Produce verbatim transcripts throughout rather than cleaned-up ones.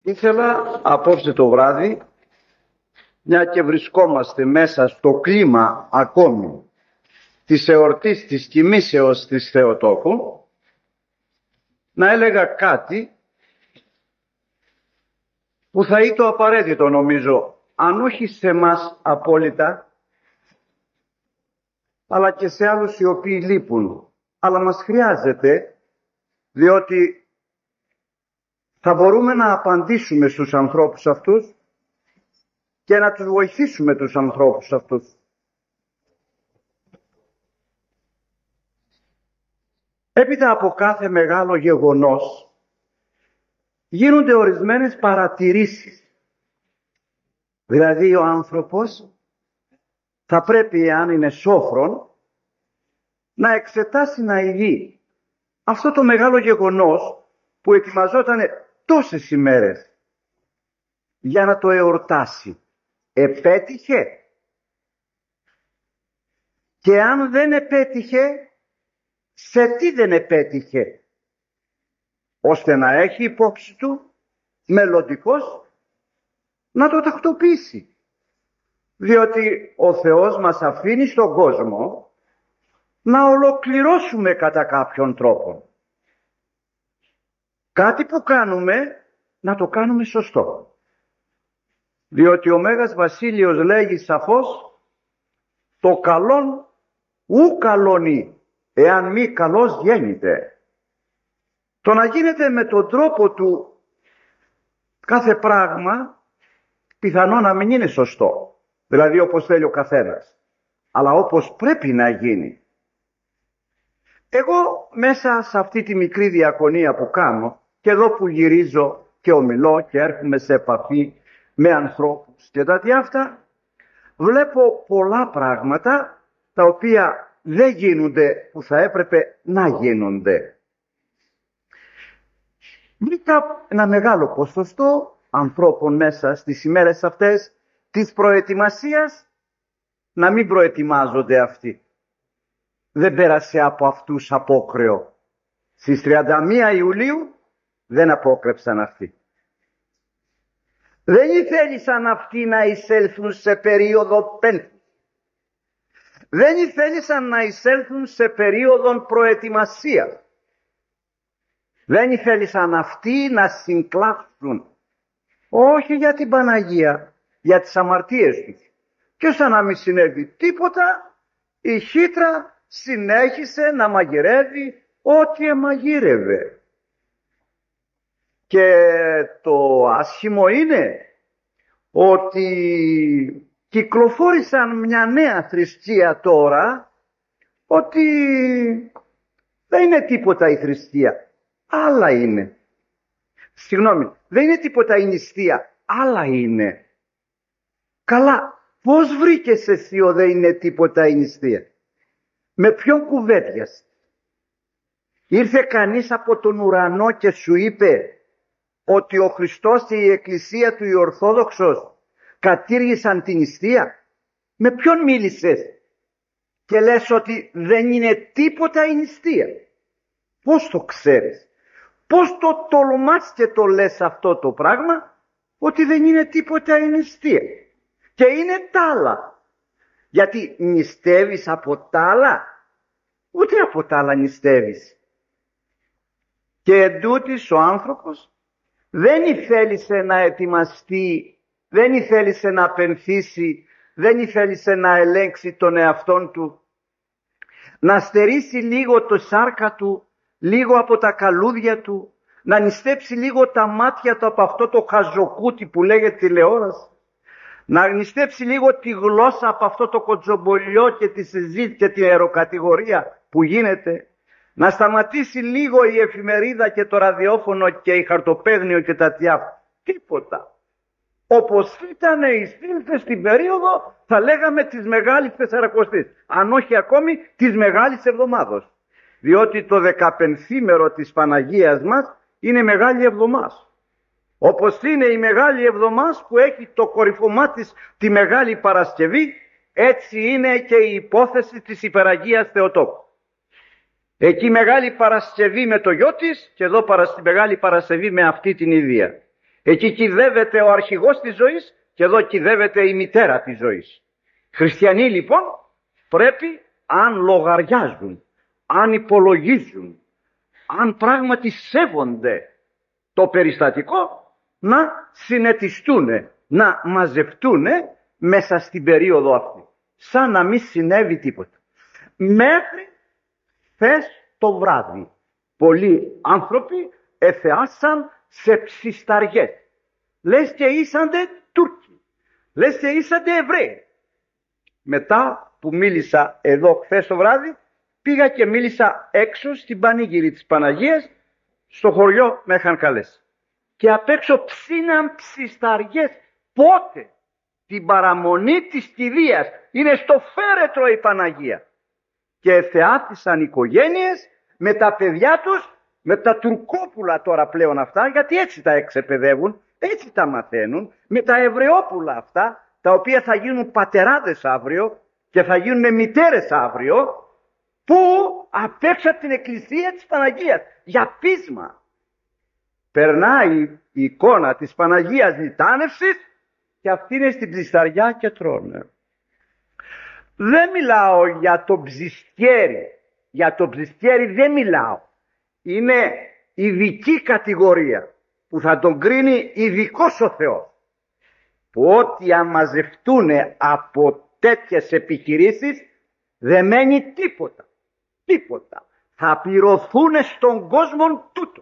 Ήθελα απόψε το βράδυ, μια και βρισκόμαστε μέσα στο κλίμα ακόμη της εορτής της κοιμήσεως της Θεοτόκου, να έλεγα κάτι που θα ήταν απαραίτητο, νομίζω, αν όχι σε μας απόλυτα, αλλά και σε άλλους οι οποίοι λείπουν. Αλλά μας χρειάζεται, διότι θα μπορούμε να απαντήσουμε στους ανθρώπους αυτούς και να τους βοηθήσουμε τους ανθρώπους αυτούς. Έπειτα από κάθε μεγάλο γεγονός γίνονται ορισμένες παρατηρήσεις. Δηλαδή ο άνθρωπος θα πρέπει, αν είναι σόφρον, να εξετάσει, να ειδεί αυτό το μεγάλο γεγονός που ετοιμαζόταν τόσες ημέρες για να το εορτάσει. Επέτυχε? Και αν δεν επέτυχε, σε τι δεν επέτυχε? Ώστε να έχει υπόψη του μελλοντικός να το τακτοποιήσει. Διότι ο Θεός μας αφήνει στον κόσμο να ολοκληρώσουμε κατά κάποιον τρόπο. Κάτι που κάνουμε, να το κάνουμε σωστό. Διότι ο Μέγας Βασίλειος λέγει σαφώς, το καλόν ου καλονί, εάν μη καλός γέννηται. Το να γίνεται με τον τρόπο του κάθε πράγμα, πιθανό να μην είναι σωστό. Δηλαδή όπως θέλει ο καθένας. Αλλά όπως πρέπει να γίνει. Εγώ μέσα σε αυτή τη μικρή διακονία που κάνω, και εδώ που γυρίζω και ομιλώ και έρχομαι σε επαφή με ανθρώπους και τέτοια αυτά, βλέπω πολλά πράγματα τα οποία δεν γίνονται που θα έπρεπε να γίνονται. Βρήκα ένα μεγάλο ποσοστό ανθρώπων μέσα στις ημέρες αυτές της προετοιμασίας να μην προετοιμάζονται αυτοί. Δεν πέρασε από αυτούς απόκρεο. Στις τριάντα μία Ιουλίου δεν απόκρεψαν αυτοί. Δεν ήθελησαν αυτοί να εισέλθουν σε περίοδο πένθους. Δεν ήθελησαν να εισέλθουν σε περίοδο προετοιμασίας. Δεν ήθελησαν αυτοί να συγκλάψουν. Όχι για την Παναγία, για τις αμαρτίες τους. Και σαν να μην συνέβη τίποτα, η χύτρα συνέχισε να μαγειρεύει ό,τι εμαγείρευε. Και το άσχημο είναι ότι κυκλοφόρησαν μια νέα θρησκεία τώρα, ότι δεν είναι τίποτα η θρησκεία, άλλα είναι. Συγγνώμη, δεν είναι τίποτα η νηστεία, άλλα είναι. Καλά, πώς βρήκες εσύ ο δεν είναι τίποτα η νηστεία? Με ποιον κουβέντιας? Ήρθε κανείς από τον ουρανό και σου είπε ότι ο Χριστός και η Εκκλησία του, η Ορθόδοξος, κατήργησαν την νηστεία? Με ποιον μίλησες και λες ότι δεν είναι τίποτα η νηστεία? Πώς το ξέρεις? Πώς το τολμάς και το λες αυτό το πράγμα, ότι δεν είναι τίποτα η νηστεία? Και είναι τ' άλλα. Γιατί νηστεύεις από τ' άλλα? Ούτε από τ' άλλα νηστεύεις. Και εντούτοις ο άνθρωπος δεν ήθελησε να ετοιμαστεί, δεν ήθελησε να πενθήσει, δεν ήθελησε να ελέγξει τον εαυτόν του, να στερήσει λίγο το σάρκα του, λίγο από τα καλούδια του, να νηστέψει λίγο τα μάτια του από αυτό το χαζοκούτι που λέγεται τηλεόραση, να νηστέψει λίγο τη γλώσσα από αυτό το κοτζομπολιό και τη συζήτηση και την αεροκατηγορία που γίνεται, να σταματήσει λίγο η εφημερίδα και το ραδιόφωνο και η χαρτοπαίγνιο και τα τιάφ. Τίποτα. Όπως ήταν οι σύνθες στην περίοδο, θα λέγαμε, της Μεγάλης Τεσσαρακοστής. Αν όχι ακόμη της Μεγάλης Εβδομάδος. Διότι το δεκαπενθήμερο της Παναγίας μας είναι Μεγάλη Εβδομάς. Όπως είναι η Μεγάλη Εβδομάς που έχει το κορυφωμά της τη Μεγάλη Παρασκευή, έτσι είναι και η υπόθεση της Υπεραγίας Θεοτόκου. Εκεί Μεγάλη Παρασκευή με το γιο της και εδώ Μεγάλη Παρασκευή με αυτή την ίδια. Εκεί κυδεύεται ο αρχηγός της ζωής και εδώ κυδεύεται η μητέρα της ζωής. Χριστιανοί λοιπόν πρέπει, αν λογαριάζουν, αν υπολογίζουν, αν πράγματι σέβονται το περιστατικό, να συνετιστούν, να μαζευτούν μέσα στην περίοδο αυτή, σαν να μην συνέβη τίποτα. Μέχρι χθες το βράδυ πολλοί άνθρωποι εθεάσαν σε ψισταριές. Λες και ήσαντε Τούρκοι, λες και ήσαντε Εβραίοι. Μετά που μίλησα εδώ χθες το βράδυ, πήγα και μίλησα έξω στην πανήγυρη της Παναγίας, στο χωριό με είχαν καλέσει. Και απ' έξω ψήναν ψισταριές. Πότε? Την παραμονή της κηδείας. Είναι στο φέρετρο η Παναγία. Και εθεάθησαν οικογένειες με τα παιδιά τους, με τα τουρκόπουλα τώρα πλέον αυτά, γιατί έτσι τα εξεπαιδεύουν, έτσι τα μαθαίνουν, με τα Εβραιόπουλα αυτά, τα οποία θα γίνουν πατεράδες αύριο και θα γίνουν μητέρες αύριο, που απ' έξω από την εκκλησία της Παναγίας, για πείσμα. Περνάει η εικόνα της Παναγίας λιτάνευσης και αυτή είναι στην ψισταριά και τρώνε. Δεν μιλάω για το ψιστιέρι. Για το ψιστιέρι δεν μιλάω. Είναι ειδική κατηγορία που θα τον κρίνει ειδικός ο Θεός. Που ό,τι αμαζευτούν από τέτοιες επιχειρήσεις δεν μένει τίποτα. Τίποτα. Θα πληρωθούν στον κόσμο τούτο.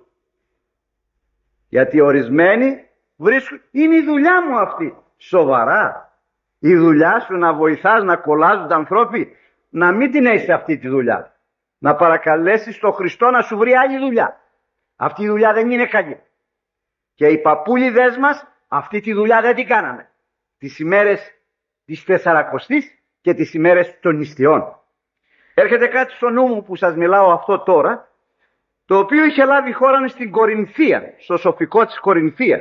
Γιατί ορισμένοι βρίσκουν, είναι η δουλειά μου αυτή. Σοβαρά. Η δουλειά σου να βοηθάς να κολλάζουν τα ανθρώποι, να μην την έχεις αυτή τη δουλειά. Να παρακαλέσεις τον Χριστό να σου βρει άλλη δουλειά. Αυτή η δουλειά δεν είναι καλή. Και οι παππούλιδες μας αυτή τη δουλειά δεν την κάναμε. Τις ημέρες της Τεσσαρακοστής και τις ημέρες των νηστιών. Έρχεται κάτι στο νου μου που σας μιλάω αυτό τώρα, το οποίο είχε λάβει χώρα στην Κορινθία, στο σοφικό της Κορινθίας.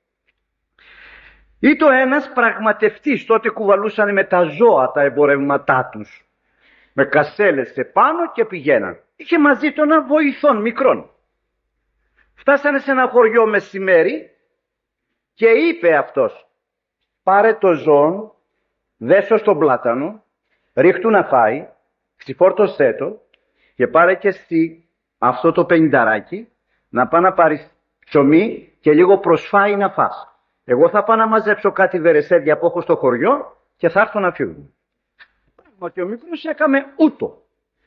Ήτο ένας πραγματευτής, τότε κουβαλούσαν με τα ζώα τα εμπορευματά τους, με κασέλες επάνω και πηγαίναν. Είχε μαζί του ένα βοηθόν μικρόν. Φτάσανε σε ένα χωριό μεσημέρι και είπε αυτός, πάρε το ζώο, δέσω στον πλάτανο, ρίχτου να φάει, ξυφόρτωσέ το και πάρε και εσύ αυτό το πενηνταράκι να πάει να πάρεις ψωμί και λίγο προσφάει να φας. Εγώ θα πάω να μαζέψω κάτι βερεσέδια που έχω στο χωριό και θα έρθω να φύγουμε. Πράγματι ο μικρός έκαμε ούτω.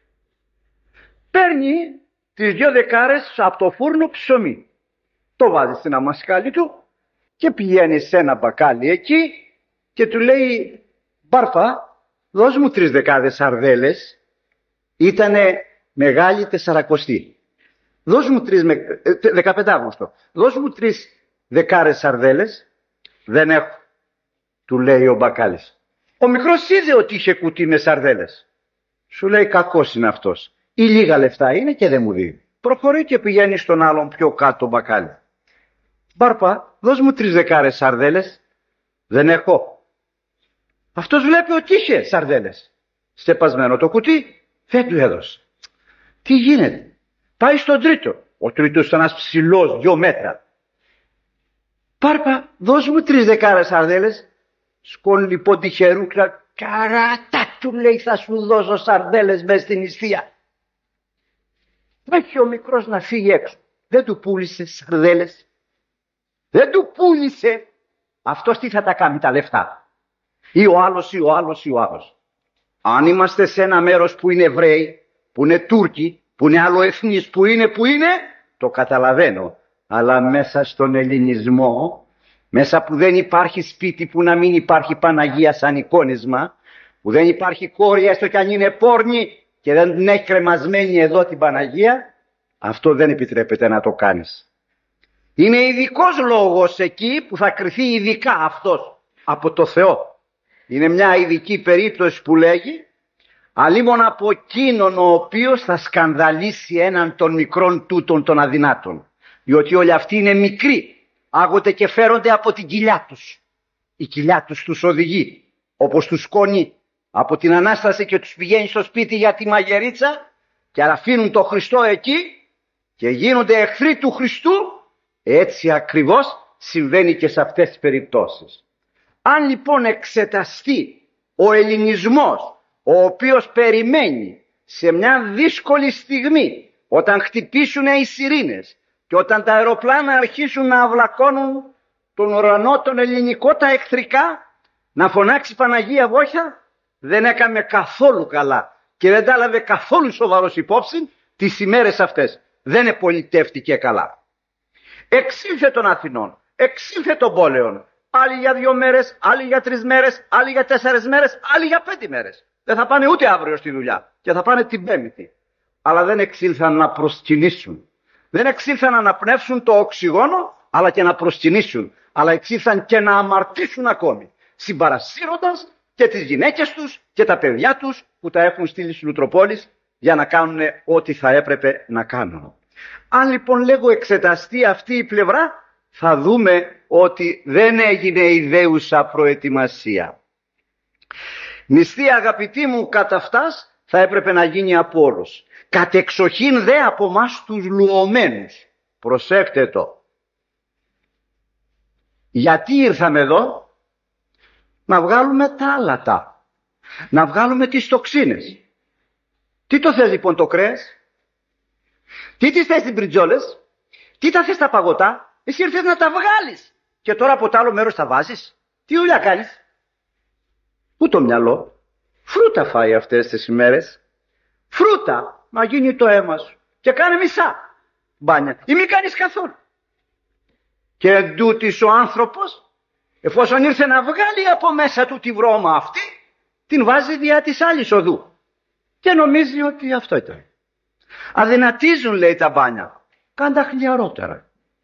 Παίρνει τις δυο δεκάρες από το φούρνο ψωμί. Το βάζει στην αμασκάλι του και πηγαίνει σε ένα μπακάλι εκεί και του λέει, Μπάρφα, δώσ' μου τρεις δεκάδες σαρδέλες. Ήτανε μεγάλη Τεσσαρακοστή. Δώσ' μου τρεις, δεκαπέντε Αύγουστο. Δώσ' μου τρεις δεκάρες σαρδέλες. Δεν έχω, του λέει ο μπακάλης. Ο μικρός είδε ότι είχε κουτί με σαρδέλες. Σου λέει, κακός είναι αυτός. Ή λίγα λεφτά είναι και δεν μου δίνει. Προχωρεί και πηγαίνει στον άλλον πιο κάτω μπακάλι. Μπάρπα, δώσ' μου τρεις δεκάρες σαρδέλες. Δεν έχω. Αυτός βλέπει ότι είχε σαρδέλες. Στεπασμένο το κουτί, δεν του έδωσε. Τι γίνεται? Πάει στον τρίτο. Ο τρίτος ήταν ένας ψηλός, δυο μέτρα. Πάρπα, δώσ' μου τρεις δεκάρες σαρδέλες. Σκόνη λοιπόν τη χερούκλα. Καράτα, του λέει, θα σου δώσω σαρδέλες μες στην νηστεία. Έχει ο μικρός να φύγει έξω. Δεν του πούλησε σαρδέλες. Δεν του πούλησε. Αυτός τι θα τα κάνει τα λεφτά? Ή ο άλλος ή ο άλλος ή ο άλλος. Αν είμαστε σε ένα μέρος που είναι Εβραίοι, που είναι Τούρκοι, που είναι άλλοεθνείς, που είναι, που είναι, το καταλαβαίνω. Αλλά μέσα στον ελληνισμό, μέσα που δεν υπάρχει σπίτι που να μην υπάρχει Παναγία σαν εικόνισμα, που δεν υπάρχει κόρη έστω κι αν είναι πόρνη και δεν την έχει κρεμασμένη εδώ την Παναγία, αυτό δεν επιτρέπεται να το κάνεις. Είναι ειδικός λόγος εκεί που θα κριθεί ειδικά αυτός από το Θεό. Είναι μια ειδική περίπτωση που λέγει, αλίμον από εκείνον ο οποίος θα σκανδαλίσει έναν των μικρών τούτων των αδυνάτων. Διότι όλοι αυτοί είναι μικροί, άγονται και φέρονται από την κοιλιά τους. Η κοιλιά τους τους οδηγεί, όπως τους σκόνη από την Ανάσταση και τους πηγαίνει στο σπίτι για τη μαγερίτσα και αφήνουν τον Χριστό εκεί και γίνονται εχθροί του Χριστού. Έτσι ακριβώς συμβαίνει και σε αυτές τις περιπτώσεις. Αν λοιπόν εξεταστεί ο ελληνισμός, ο οποίος περιμένει σε μια δύσκολη στιγμή, όταν χτυπήσουν οι σιρήνες και όταν τα αεροπλάνα αρχίσουν να αυλακώνουν τον ουρανό, τον ελληνικό, τα εχθρικά, να φωνάξει Παναγία Βόηθα, δεν έκαμε καθόλου καλά και δεν τα έλαβε καθόλου σοβαρός υπόψη τις ημέρες αυτές. Δεν επολιτεύτηκε καλά. Εξήλθε των Αθηνών, εξήλθε των πόλεων. Άλλοι για δύο μέρες, άλλοι για τρεις μέρες, άλλοι για τέσσερις μέρες, άλλοι για πέντε μέρες. Δεν θα πάνε ούτε αύριο στη δουλειά και θα πάνε την Πέμπτη. Αλλά δεν εξήλθαν να προσκυνήσουν. Δεν εξήλθαν να αναπνεύσουν το οξυγόνο, αλλά και να προσκυνήσουν. Αλλά εξήλθαν και να αμαρτήσουν ακόμη, συμπαρασύροντας και τις γυναίκες τους και τα παιδιά τους που τα έχουν στείλει στις Λουτροπόλεις για να κάνουν ό,τι θα έπρεπε να κάνουν. Αν λοιπόν λέγω εξεταστεί αυτή η πλευρά, θα δούμε ότι δεν έγινε ιδέουσα προετοιμασία. Νηστεία, αγαπητοί μου, κατά αυτάς θα έπρεπε να γίνει από όλους. Κατεξοχήν δε από εμάς τους λουωμένους. Προσέχτε το. Γιατί ήρθαμε εδώ? Να βγάλουμε τα άλατα, να βγάλουμε τις τοξίνες. Τι το θες λοιπόν το κρέας? Τι τις θες τις μπριτζόλες? Τι τα θες τα παγωτά? Εσύ ήρθες να τα βγάλεις και τώρα από το άλλο μέρος τα βάζεις. Τι δουλειά κάνεις? Πού το μυαλό? Φρούτα φάει αυτές τις ημέρες. Φρούτα, να γίνει το αίμα σου και κάνε μισά μπάνια ή μην κάνεις καθόλου. Και εντούτοις ο άνθρωπος, εφόσον ήρθε να βγάλει από μέσα του τη βρώμα αυτή, την βάζει δια της άλλης οδού και νομίζει ότι αυτό ήταν. Αδυνατίζουν, λέει, τα μπάνια. Κάντα χλιαρότερα.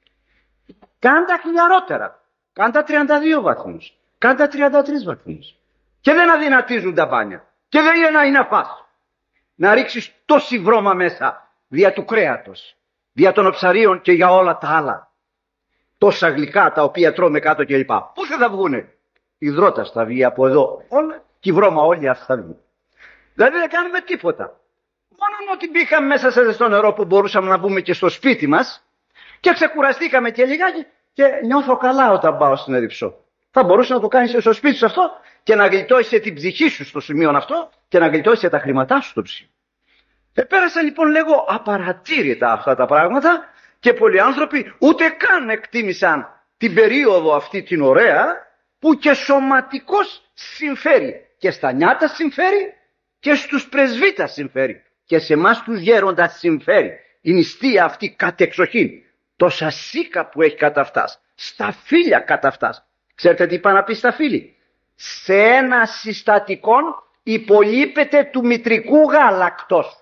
Κάντα χλιαρότερα. Κάντα τριάντα δύο βαθμούς. Κάντα τριάντα τρεις βαθμούς. Και δεν αδυνατίζουν τα μπάνια. Και δεν είναι να είναι να πας. Να ρίξεις τόση βρώμα μέσα δια του κρέατος, δια των οψαρίων και για όλα τα άλλα. Τόσα γλυκά τα οποία τρώμε κάτω κλπ. Πού θα βγουνε? Υδρότας θα βγει από εδώ. Όλα και η βρώμα όλη αυτή θα βγει. Δηλαδή δεν κάνουμε τίποτα. Μόνο ότι μπήκαμε μέσα σε ζεστό νερό που μπορούσαμε να μπούμε και στο σπίτι μας και ξεκουραστήκαμε και λιγάκι και νιώθω καλά όταν πάω στην Ερυψό. Θα μπορούσε να το κάνεις στο σπίτι σου αυτό και να γλιτώσεις την ψυχή σου στο σημείο αυτό και να γλιτώσεις τα χρήματά σου στο ψυχή. Επέρασαν λοιπόν, λέγω, απαρατήρητα αυτά τα πράγματα και πολλοί άνθρωποι ούτε καν εκτίμησαν την περίοδο αυτή την ωραία που και σωματικώς συμφέρει και στα νιάτα συμφέρει και στους πρεσβύτας συμφέρει και σε εμάς τους γέροντας συμφέρει. Η νηστεία αυτή κατεξοχήν, τόσα σίκα που έχει κατά αυτάς, στα φύλλα κατά αυτάς. Ξέρετε τι είπα να πει στα φύλλη? Σε ένα συστατικόν υπολείπεται του μητρικού γάλακτος.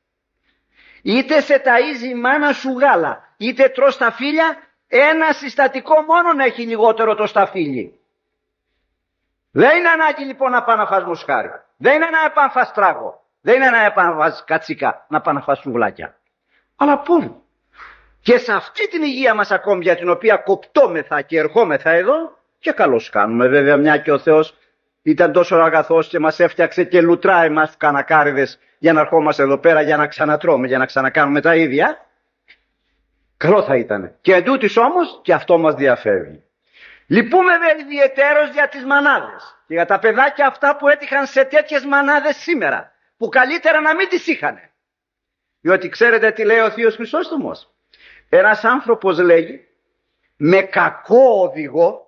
Είτε σε ταΐζει η μάνα σου γάλα, είτε τρως τα φύλλα, ένα συστατικό μόνο να έχει λιγότερο το σταφύλι. Δεν είναι ανάγκη λοιπόν να πάει να φας μοσχάρι. Δεν είναι να πάει να φας τράγο. Δεν είναι να πάει να φας κατσίκα, να πάει να φας σουβλάκια. Αλλά πού? Και σε αυτή την υγεία μας ακόμη, για την οποία κοπτόμεθα και ερχόμεθα εδώ, και καλώς κάνουμε βέβαια, μια και ο Θεός ήταν τόσο αγαθός και μας έφτιαξε και λουτρά εμάς κανακάριδες για να ερχόμαστε εδώ πέρα για να ξανατρώμε, για να ξανακάνουμε τα ίδια. Καλό θα ήταν. Και εντούτοις όμως και αυτό μας διαφεύγει. Λυπούμε δε ιδιαιτέρως για τις μανάδες και για τα παιδάκια αυτά που έτυχαν σε τέτοιες μανάδες σήμερα, που καλύτερα να μην τις είχανε. Διότι ξέρετε τι λέει ο Θείος Χρυσόστομος? Ένας άνθρωπος, λέγει, με κακό οδηγό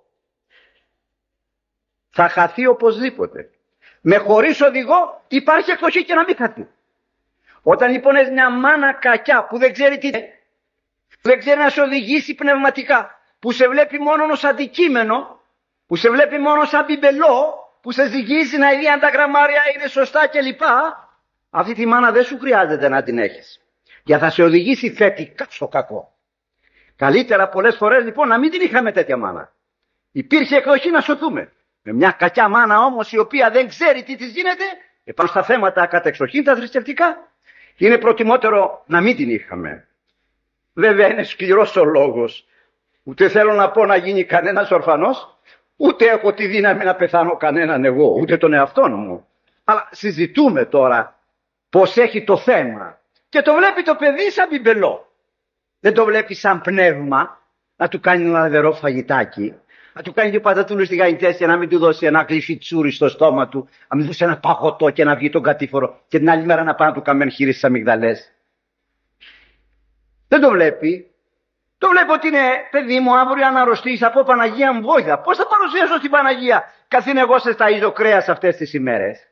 θα χαθεί οπωσδήποτε. Με χωρίς οδηγό υπάρχει εκδοχή και να μην χαθεί. Όταν λοιπόν έχει μια μάνα κακιά που δεν ξέρει τι, που δεν ξέρει να σε οδηγήσει πνευματικά, που σε βλέπει μόνο ως αντικείμενο, που σε βλέπει μόνο σαν μπιμπελό, που σε ζυγίζει να δει αν τα γραμμάρια είναι σωστά κλπ. Αυτή τη μάνα δεν σου χρειάζεται να την έχεις. Για θα σε οδηγήσει θετικά στο κακό. Καλύτερα πολλές φορές λοιπόν να μην την είχαμε τέτοια μάνα. Υπήρχε εκδοχή να σωθούμε. Με μια κακιά μάνα όμως η οποία δεν ξέρει τι της γίνεται, επάνω στα θέματα κατεξοχήν τα θρησκευτικά, είναι προτιμότερο να μην την είχαμε. Βέβαια είναι σκληρός ο λόγος. Ούτε θέλω να πω να γίνει κανένας ορφανός, ούτε έχω τη δύναμη να πεθάνω κανέναν εγώ, ούτε τον εαυτό μου. Αλλά συζητούμε τώρα πως έχει το θέμα και το βλέπει το παιδί σαν μπιμπελό. Δεν το βλέπει σαν πνεύμα, να του κάνει ένα λαδερό φαγητάκι, να του κάνει δύο πατατούλες τηγανιτές και να μην του δώσει ένα κλεισί τσούρι στο στόμα του, να μην δώσει ένα παγωτό και να βγει τον κατήφορο και την άλλη μέρα να πάει να του κάνει χείρι στις αμυγδαλές. Δεν το βλέπει. Το βλέπω ότι είναι, παιδί μου, αύριο αν αρρωστείς, θα πω Παναγία μου βόηθα. Πώς θα παρουσιάσω στην Παναγία, καθήν εγώ σε ταΐζω κρέας αυτές τις ημέρες.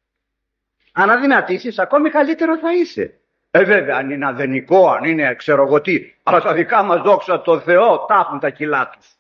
Αν αδυνατήσεις, ακόμη καλύτερο θα είσαι. Ε, βέβαια, αν είναι αδενικό, αν είναι ξέρω εγώ τι, αλλά τα δικά μας δόξα τω Θεώ, τα έχουν τα κιλά τους.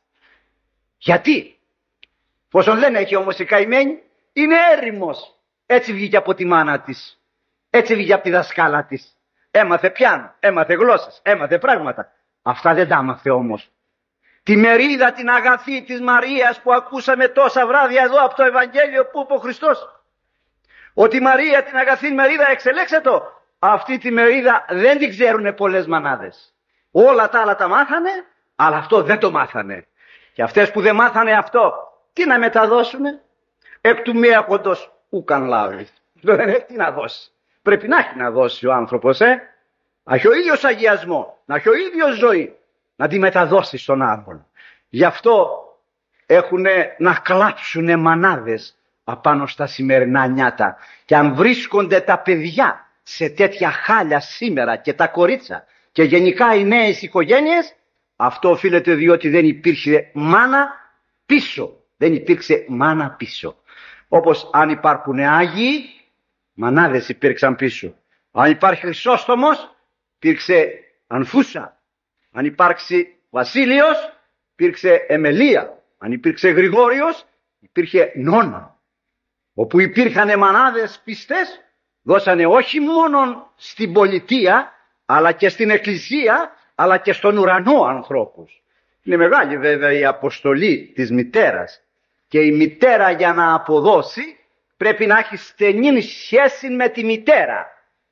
Γιατί, πόσον λένε έχει όμως η καημένη, είναι έρημος. Έτσι βγήκε από τη μάνα της, έτσι βγήκε από τη δασκάλα της. Έμαθε πιάνο, έμαθε γλώσσες, έμαθε πράγματα. Αυτά δεν τα άμαθε όμως. Τη μερίδα την αγαθή της Μαρίας που ακούσαμε τόσα βράδια εδώ από το Ευαγγέλιο που είπε ο Χριστός. Ότι η Μαρία την αγαθή μερίδα εξελέξε το. Αυτή τη μερίδα δεν την ξέρουνε πολλές μανάδες. Όλα τα άλλα τα μάθανε, αλλά αυτό δεν το μάθανε. Και αυτές που δεν μάθανε αυτό, τι να μεταδώσουνε. Εκ του μη έχοντος ούκαν λάβει. Δεν έχει τι να δώσει. Πρέπει να έχει να δώσει ο άνθρωπος, ε. Να έχει ο ίδιος αγιασμό, να έχει ο ίδιος ζωή, να τη μεταδώσει στον άλλον. Γι' αυτό έχουν να κλάψουνε μανάδες απάνω στα σημερινά νιάτα. Και αν βρίσκονται τα παιδιά σε τέτοια χάλια σήμερα και τα κορίτσα και γενικά οι νέες οικογένειες, αυτό οφείλεται διότι δεν υπήρχε μάνα πίσω. Δεν υπήρξε μάνα πίσω. Όπως αν υπάρχουν Άγιοι, μανάδες υπήρξαν πίσω. Αν υπάρχει Χρυσόστομος, υπήρξε Ανφούσα. Αν υπάρξει Βασίλειος, υπήρξε Εμελία. Αν υπήρξε Γρηγόριος, υπήρχε Νόνα. Όπου υπήρχαν μανάδες πιστές, δώσανε όχι μόνο στην πολιτεία, αλλά και στην εκκλησία, αλλά και στον ουρανό ανθρώπους. Είναι μεγάλη βέβαια η αποστολή της μητέρας. Και η μητέρα για να αποδώσει πρέπει να έχει στενή σχέση με τη μητέρα.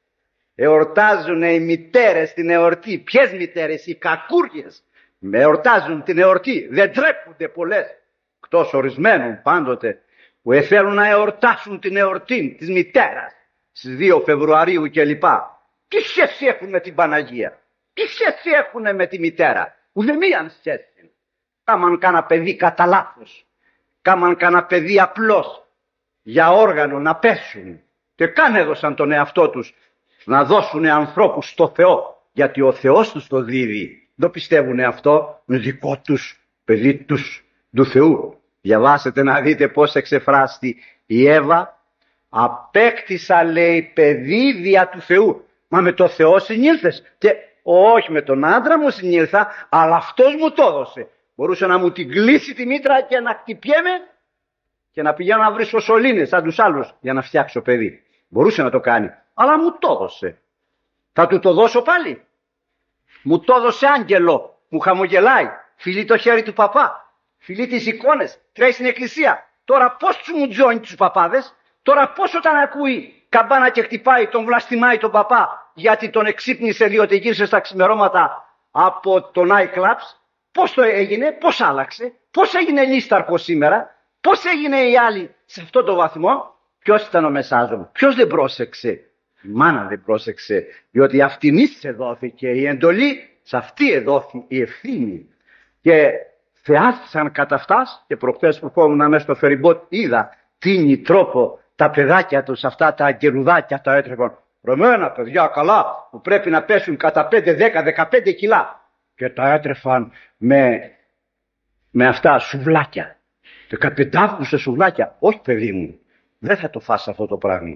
Εορτάζουν οι μητέρες την εορτή. Ποιες μητέρες? Οι κακούργιες. Εορτάζουν την εορτή. Δεν τρέπονται πολλές, εκτός ορισμένων πάντοτε, που θέλουν να εορτάσουν την εορτή της μητέρας στις δύο Φεβρουαρίου κλπ. Τι σχέση έχουν με την Παναγία? Τι σχέση έχουν με τη μητέρα? Ουδεμίαν σχέση. Κάμαν κάνα παιδί κατά λάθος. Κάμαν κάνα παιδί απλώς για όργανο να πέσουν. Και καν έδωσαν τον εαυτό τους να δώσουν ανθρώπους στο Θεό. Γιατί ο Θεός τους το δίδει. Δεν πιστεύουν αυτό, είναι δικό τους παιδί τους του Θεού. Διαβάσετε να δείτε πώς εξεφράστη η Εύα. Απέκτησα, λέει, παιδί δια του Θεού. Μα με το Θεό συνήλθες? Και όχι, με τον άντρα μου συνήλθα, αλλά αυτός μου το έδωσε. Μπορούσε να μου την κλείσει τη μήτρα και να χτυπιέμαι και να πηγαίνω να βρίσκω σωλήνες σαν τους άλλους για να φτιάξω παιδί. Μπορούσε να το κάνει, αλλά μου το έδωσε. Θα του το δώσω πάλι? Μου το έδωσε άγγελο, μου χαμογελάει, φιλεί το χέρι του παπά, φιλεί τις εικόνες, τρέχει στην εκκλησία. Τώρα πώς του μου τζώνει τους παπάδες? Τώρα πώς όταν ακούει καμπάνα και χτυπάει τον βλαστημάει τον παπά γιατί τον εξύπνησε διότι γύρισε στα ξημερώματα από το nightclubs? Πώς το έγινε, πώς άλλαξε, πώς έγινε λίσταρχος σήμερα, πώς έγινε οι άλλοι σε αυτό το βαθμό? Ποιος ήταν ο μεσάζων? Ποιος δεν πρόσεξε? Η μάνα δεν πρόσεξε, διότι αυτηνής σε δόθηκε η εντολή, σε αυτή εδόθη η ευθύνη. Και θεάθησαν κατά αυτάς, και προχθές που φόμουν μέσα στο φεριμπότ είδα τίνι τρόπο τα παιδάκια τους, αυτά τα αγγελουδάκια τα έτρεπαν. Ρωμένα παιδιά καλά που πρέπει να πέσουν κατά πέντε, δέκα, δεκαπέντε κιλά. Και τα έτρεφαν με, με αυτά σουβλάκια. Δεκαπεντάβδουσα σουβλάκια. Όχι παιδί μου, δεν θα το φας αυτό το πράγμα.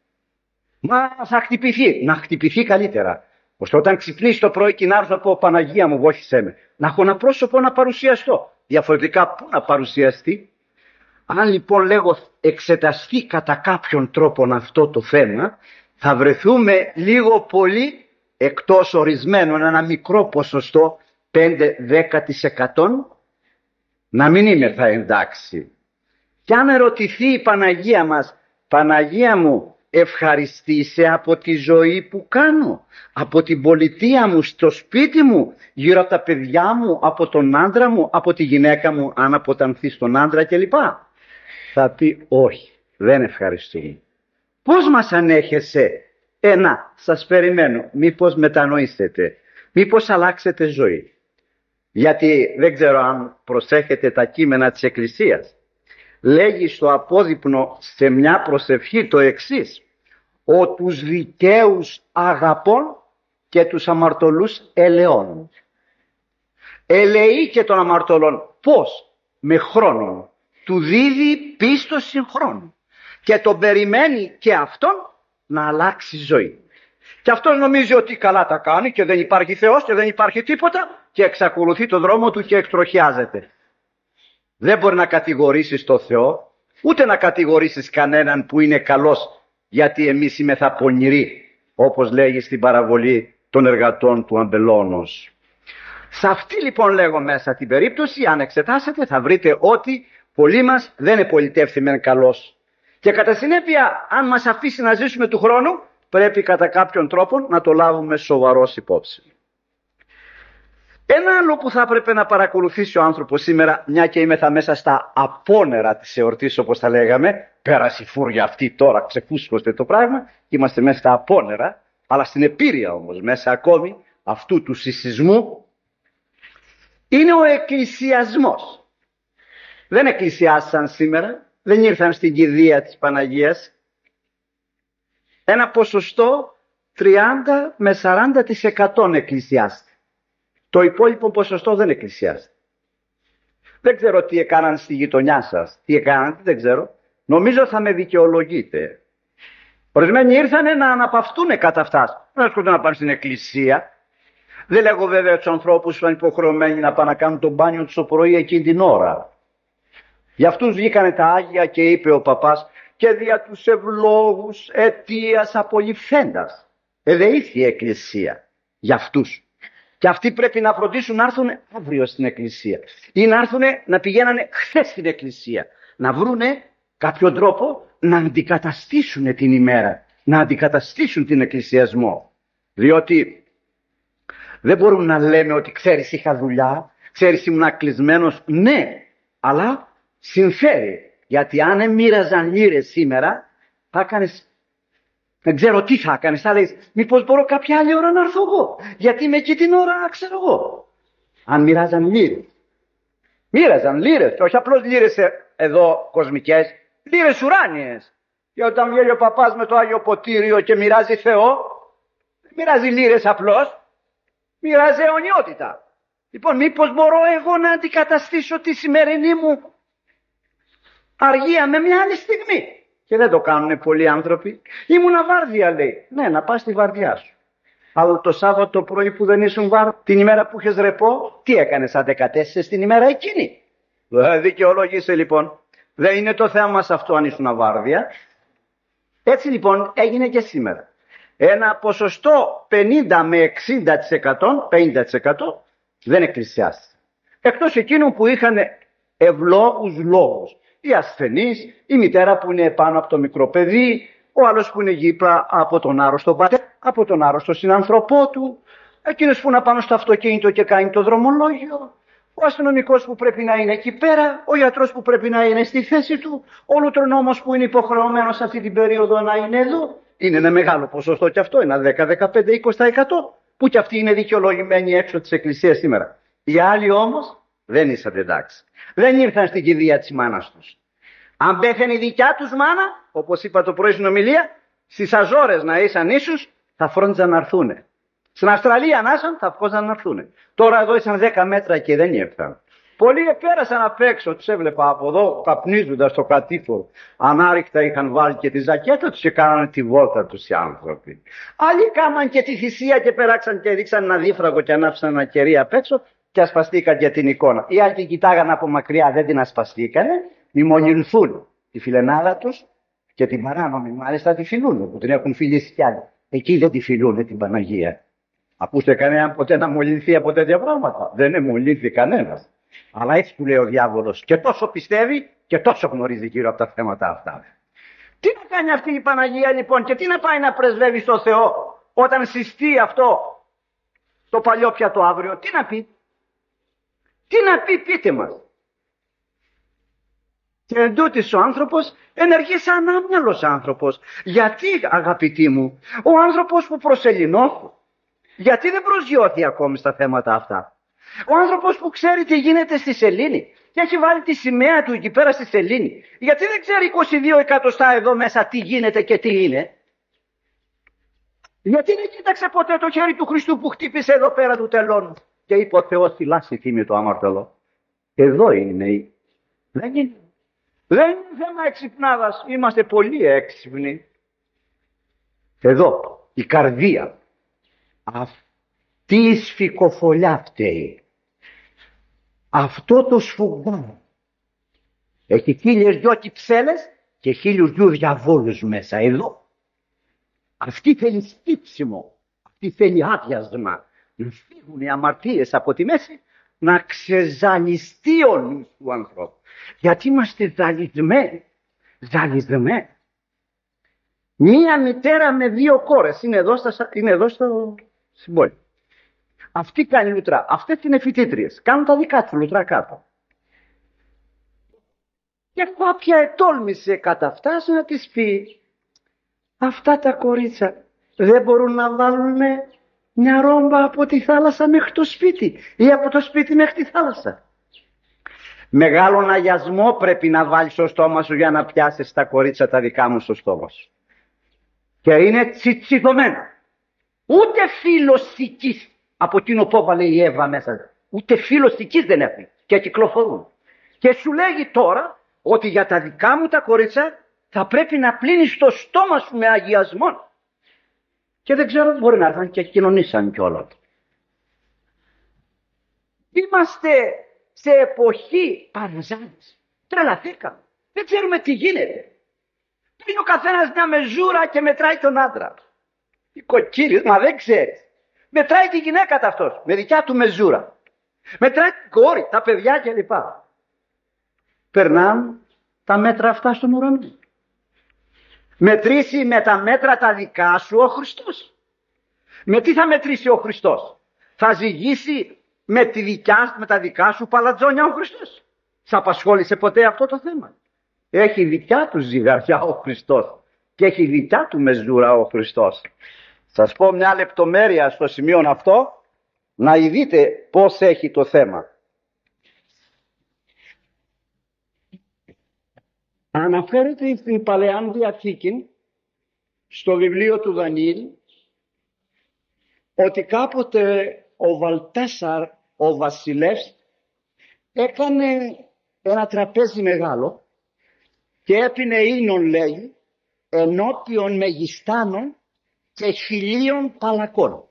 Μα θα χτυπηθεί. Να χτυπηθεί καλύτερα. Ώστε όταν ξυπνήσει το πρωί και να έρθω να πω Παναγία μου βόχησέ με. Να έχω ένα πρόσωπο να παρουσιαστώ. Διαφορετικά πού να παρουσιαστεί? Αν λοιπόν λέγω εξεταστεί κατά κάποιον τρόπο αυτό το θέμα, θα βρεθούμε λίγο πολύ εκτός ορισμένων, ένα μικρό ποσοστό, πέντε με δέκα τοις εκατό, να μην είμαι θα εντάξει. Και αν ερωτηθεί η Παναγία μας, Παναγία μου ευχαριστήσε από τη ζωή που κάνω, από την πολιτεία μου, στο σπίτι μου, γύρω από τα παιδιά μου, από τον άντρα μου, από τη γυναίκα μου, αν αποτανθεί στον άντρα κλπ. Θα πει όχι, δεν ευχαριστούμε. Πώς μας ανέχεσαι? Ένα, σας περιμένω, μήπως μετανοήσετε, μήπως αλλάξετε ζωή. Γιατί δεν ξέρω αν προσέχετε τα κείμενα της Εκκλησίας. Λέγει στο απόδειπνο σε μια προσευχή το εξής: «Ο τους δικαίους αγαπών και τους αμαρτωλούς ελεών». Ελεεί και των αμαρτωλών. Πώς? Με χρόνον. Του δίδει πίστοση χρόνου. Και τον περιμένει και αυτόν να αλλάξει ζωή. Και αυτός νομίζει ότι καλά τα κάνει και δεν υπάρχει Θεός και δεν υπάρχει τίποτα και εξακολουθεί το δρόμο του και εκτροχιάζεται. Δεν μπορεί να κατηγορήσεις τον Θεό, ούτε να κατηγορήσεις κανέναν που είναι καλός, γιατί εμείς είμεθα πονηροί, όπως λέγει στην παραβολή των εργατών του αμπελώνος. Σε αυτή λοιπόν λέγω μέσα την περίπτωση, αν εξετάσετε θα βρείτε ότι πολλοί μας δεν επολιτεύθημεν καλός. Και κατά συνέπεια, αν μας αφήσει να ζήσουμε του χρόνου, πρέπει κατά κάποιον τρόπο να το λάβουμε σοβαρός υπόψη. Ένα άλλο που θα έπρεπε να παρακολουθήσει ο άνθρωπος σήμερα, μια και είμεθα μέσα στα απόνερα της εορτής, όπως τα λέγαμε, πέρασε η φούρια αυτή τώρα, ξεφούσκωσε το πράγμα και είμαστε μέσα στα απόνερα, αλλά στην επίρρεια όμως, μέσα ακόμη αυτού του συσσισμού, είναι ο εκκλησιασμός. Δεν εκκλησιάσαν σήμερα, δεν ήρθαν στην κηδεία της Παναγίας. Ένα ποσοστό τριάντα με σαράντα τοις εκατό εκκλησιάστε. Το υπόλοιπο ποσοστό δεν εκκλησιάστε. Δεν ξέρω τι έκαναν στη γειτονιά σας. Τι έκαναν, δεν ξέρω. Νομίζω θα με δικαιολογείτε. Ορισμένοι ήρθανε να αναπαυτούν κατά αυτάς. Δεν έρχονται να πάνε στην εκκλησία. Δεν λέγω βέβαια τους ανθρώπους που είναι υποχρεωμένοι να πάνε να κάνουν τον μπάνιο τους το πρωί εκείνη την ώρα. Για αυτούς βγήκανε τα Άγια και είπε ο παπάς: «Και δια τους ευλόγους αιτίας απολυφθέντας». Εδεήθη η εκκλησία για αυτούς. Και αυτοί πρέπει να φροντίσουν να έρθουν αύριο στην εκκλησία. Ή να έρθουν να πηγαίνανε χθες στην εκκλησία. Να βρούνε κάποιον τρόπο να αντικαταστήσουν την ημέρα. Να αντικαταστήσουν την εκκλησιασμό. Διότι δεν μπορούμε να λέμε ότι ξέρεις είχα δουλειά, ξέρεις ήμουν κλεισμένος. Ναι, αλλά συμφέρει. Γιατί αν μοίραζαν λίρες σήμερα, θα έκανες, δεν ξέρω τι θα έκανες, θα λες μήπως μπορώ κάποια άλλη ώρα να έρθω εγώ, γιατί με εκεί την ώρα ξέρω εγώ. Αν μοιράζαν λίρες. Μοίραζαν λίρες, και όχι απλώς λίρες εδώ κοσμικές, λίρες ουράνιες. Και όταν βγαίνει ο παπάς με το Άγιο Ποτήριο και μοιράζει Θεό, δεν μοιράζει λίρες απλώς, μοιράζει αιωνιότητα. Λοιπόν, μήπως μπορώ εγώ να αντικαταστήσω τη σημερινή μου αργία με μια άλλη στιγμή. Και δεν το κάνουν πολλοί άνθρωποι. Ήμουνα βάρδια, λέει. Ναι, να πας στη βαρδιά σου. Αλλά το Σάββατο πρωί που δεν ήσουν βάρδια, την ημέρα που είχες ρεπό, τι έκανες, αντεκατέστησες την ημέρα εκείνη? Ε, δικαιολογήσε λοιπόν. Δεν είναι το θέμα μας αυτό αν ήσουν βάρδια. Έτσι λοιπόν έγινε και σήμερα. Ένα ποσοστό πενήντα με εξήντα τοις εκατό, πενήντα τοις εκατό δεν εκκλησιάστηκε. Εκτός εκείνων που είχαν ευλόγους λόγους. Οι ασθενείς, η μητέρα που είναι πάνω από το μικρό παιδί, ο άλλος που είναι γύπρα από τον άρρωστο πατέρα, από τον άρρωστο συνανθρωπό του, εκείνος που είναι πάνω στο αυτοκίνητο και κάνει το δρομολόγιο, ο αστυνομικός που πρέπει να είναι εκεί πέρα, ο γιατρός που πρέπει να είναι στη θέση του, ο λουτρονόμος που είναι υποχρεωμένος αυτή την περίοδο να είναι εδώ. Είναι ένα μεγάλο ποσοστό και αυτό, ένα δέκα, δεκαπέντε, είκοσι τοις εκατό, που κι αυτοί είναι δικαιολογημένοι έξω της εκκλησίας σήμερα. Οι άλλοι όμως δεν ήσαν εντάξει. Δεν ήρθαν στην κηδεία της μάνας τους. Αν πέθανε η δικιά τους μάνα, όπως είπα το πρωί στην ομιλία, στις Αζόρες να ήσαν ίσους, θα φρόντιζαν να έρθουνε. Στην Αυστραλία να ήσαν, θα φρόντιζαν να έρθουνε. Τώρα εδώ ήσαν δέκα μέτρα και δεν ήρθαν. Πολλοί πέρασαν απ' έξω, τους έβλεπα από εδώ, καπνίζοντας το κατήφορο. Ανάρρηκτα είχαν βάλει και τη ζακέτα τους και κάνανε τη βόλτα τους οι άνθρωποι. Άλλοι κάμαν και τη θυσία και πέραξαν και ρίξαν ένα δίφραγο και ανάψαν ένα κερί απ' έξω και ασπαστήκαν για την εικόνα. Οι άλλοι την κοιτάγαν από μακριά, δεν την ασπαστήκανε, μιμονυνθούν τη φιλενάδα τους και την παράνομη μάλιστα τη φιλούν, που την έχουν φιλήσει κι άλλοι. Εκεί δεν τη φιλούν την Παναγία. Ακούστε κανέναν ποτέ να μολυνθεί από τέτοια πράγματα? Δεν εμολύνθη κανένας. Αλλά έτσι του λέει ο διάβολος. Και τόσο πιστεύει και τόσο γνωρίζει γύρω από τα θέματα αυτά. Τι να κάνει αυτή η Παναγία λοιπόν και τι να πάει να πρεσβεύει στο Θεό όταν συστεί αυτό το παλιό πια το αύριο? Τι να πει? Τι να πει, πείτε μας. Και εντούτοις ο άνθρωπος ενεργεί σαν άμυαλος άνθρωπος. Γιατί, αγαπητοί μου, ο άνθρωπος που προσελεινώθηκε, γιατί δεν προσγειώθη ακόμη στα θέματα αυτά? Ο άνθρωπος που ξέρει τι γίνεται στη σελήνη και έχει βάλει τη σημαία του εκεί πέρα στη σελήνη, γιατί δεν ξέρει είκοσι δύο εκατοστά εδώ μέσα τι γίνεται και τι είναι? Γιατί δεν κοίταξε ποτέ το χέρι του Χριστού που χτύπησε εδώ πέρα του τελώνου και είπε ο Θεός θυλάσει θύμη το αμαρτωλό? Εδώ είναι. Δεν είναι. Δεν είναι θέμα εξυπνάδας. Είμαστε πολύ έξυπνοι. Εδώ η καρδία, αυτή η σφικοφολιά φταίει. Αυτό το σφουγγά έχει χίλιες δυο κυψέλες και χίλιους δυο διαβόλους μέσα. Εδώ αυτή θέλει στύψιμο, αυτή θέλει άδειασμα, να φύγουν οι αμαρτίες από τη μέση, να ξεζαλιστεί ο νους του ανθρώπου. Γιατί είμαστε ζαλισμένοι, ζαλισμένοι. Μία μητέρα με δύο κόρες είναι εδώ, στα, είναι εδώ στο συμπόλιο. Αυτή κάνει λουτρά, αυτές είναι φοιτήτριες, κάνουν τα δικά τους λουτρά κάτω. Και κάποια ετόλμησε κατά φτάσει να της πει, αυτά τα κορίτσα δεν μπορούν να βάλουν μια ρόμπα από τη θάλασσα μέχρι το σπίτι ή από το σπίτι μέχρι τη θάλασσα? Μεγάλον αγιασμό πρέπει να βάλεις στο στόμα σου για να πιάσεις τα κορίτσα τα δικά μου στο στόμα σου. Και είναι τσιτσιδωμένα. Ούτε φιλοστικής, από εκείνο που έβαλε η Εύα μέσα, ούτε φιλοστικής δεν έχουν και κυκλοφορούν. Και σου λέγει τώρα ότι για τα δικά μου τα κορίτσα θα πρέπει να πλύνεις το στόμα σου με αγιασμό. Και δεν ξέρω, μπορεί να έρθαν και κοινωνήσαν κιόλα. Είμαστε σε εποχή παραζάλης. Τρελαθήκαμε. Δεν ξέρουμε τι γίνεται. Πίνει ο καθένας μια μεζούρα και μετράει τον άντρα. Οι κοκκύρες, μα δεν ξέρεις. Μετράει τη γυναίκα ταυτός, με δικιά του μεζούρα. Μετράει την κόρη, τα παιδιά κλπ. Περνάνε τα μέτρα αυτά στον ουρανό. Μετρήσει με τα μέτρα τα δικά σου ο Χριστός. Με τι θα μετρήσει ο Χριστός? Θα ζυγίσει με, τη δικιά, με τα δικά σου παλατζόνια ο Χριστός? Σε απασχόλησε ποτέ αυτό το θέμα? Έχει δικιά του ζυγαριά ο Χριστός και έχει δικιά του μεζούρα ο Χριστός. Σας πω μια λεπτομέρεια στο σημείο αυτό, να δείτε πώς έχει το θέμα. Αναφέρεται στην Παλαιάν Διαθήκη, στο βιβλίο του Δανιήλ, ότι κάποτε ο Βαλτάσαρ, ο βασιλεύς, έκανε ένα τραπέζι μεγάλο και έπινε ίνον, λέει, ενώπιον μεγιστάνων και χιλίων παλακών.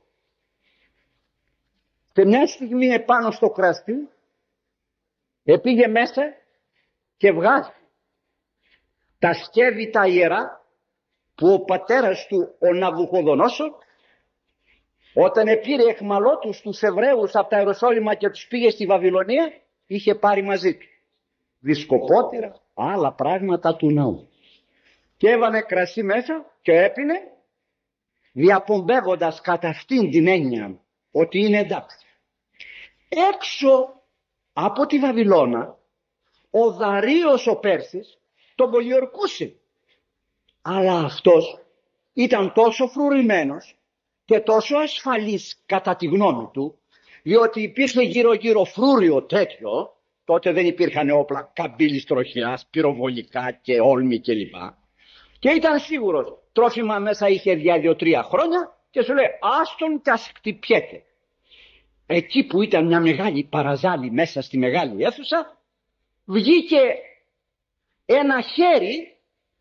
Και μια στιγμή επάνω στο κρασί επήγε μέσα και βγάζει τα σκεύη τα ιερά που ο πατέρας του, ο Ναβουχοδονόσορ, όταν επήρε εχμαλώτους τους Εβραίους από τα Ιεροσόλυμα και τους πήγε στη Βαβυλωνία, είχε πάρει μαζί του δισκοπότηρα, άλλα πράγματα του ναού. Και έβανε κρασί μέσα και έπινε, διαπομπεύοντας κατά αυτήν την έννοια ότι είναι εντάξει. Έξω από τη Βαβυλώνα ο Δαρίος ο Πέρσης τον πολιορκούσε. Αλλά αυτός ήταν τόσο φρουρημένος και τόσο ασφαλής κατά τη γνώμη του, διότι υπήρχε γύρω γύρω φρούριο τέτοιο, τότε δεν υπήρχαν όπλα καμπύλης τροχιάς, πυροβολικά και όλμη κλπ. Και ήταν σίγουρος, τρόφιμα μέσα είχε για δύο-τρία χρόνια και σου λέει άστον και ας χτυπιέται. Εκεί που ήταν μια μεγάλη παραζάλη μέσα στη μεγάλη αίθουσα, βγήκε ένα χέρι,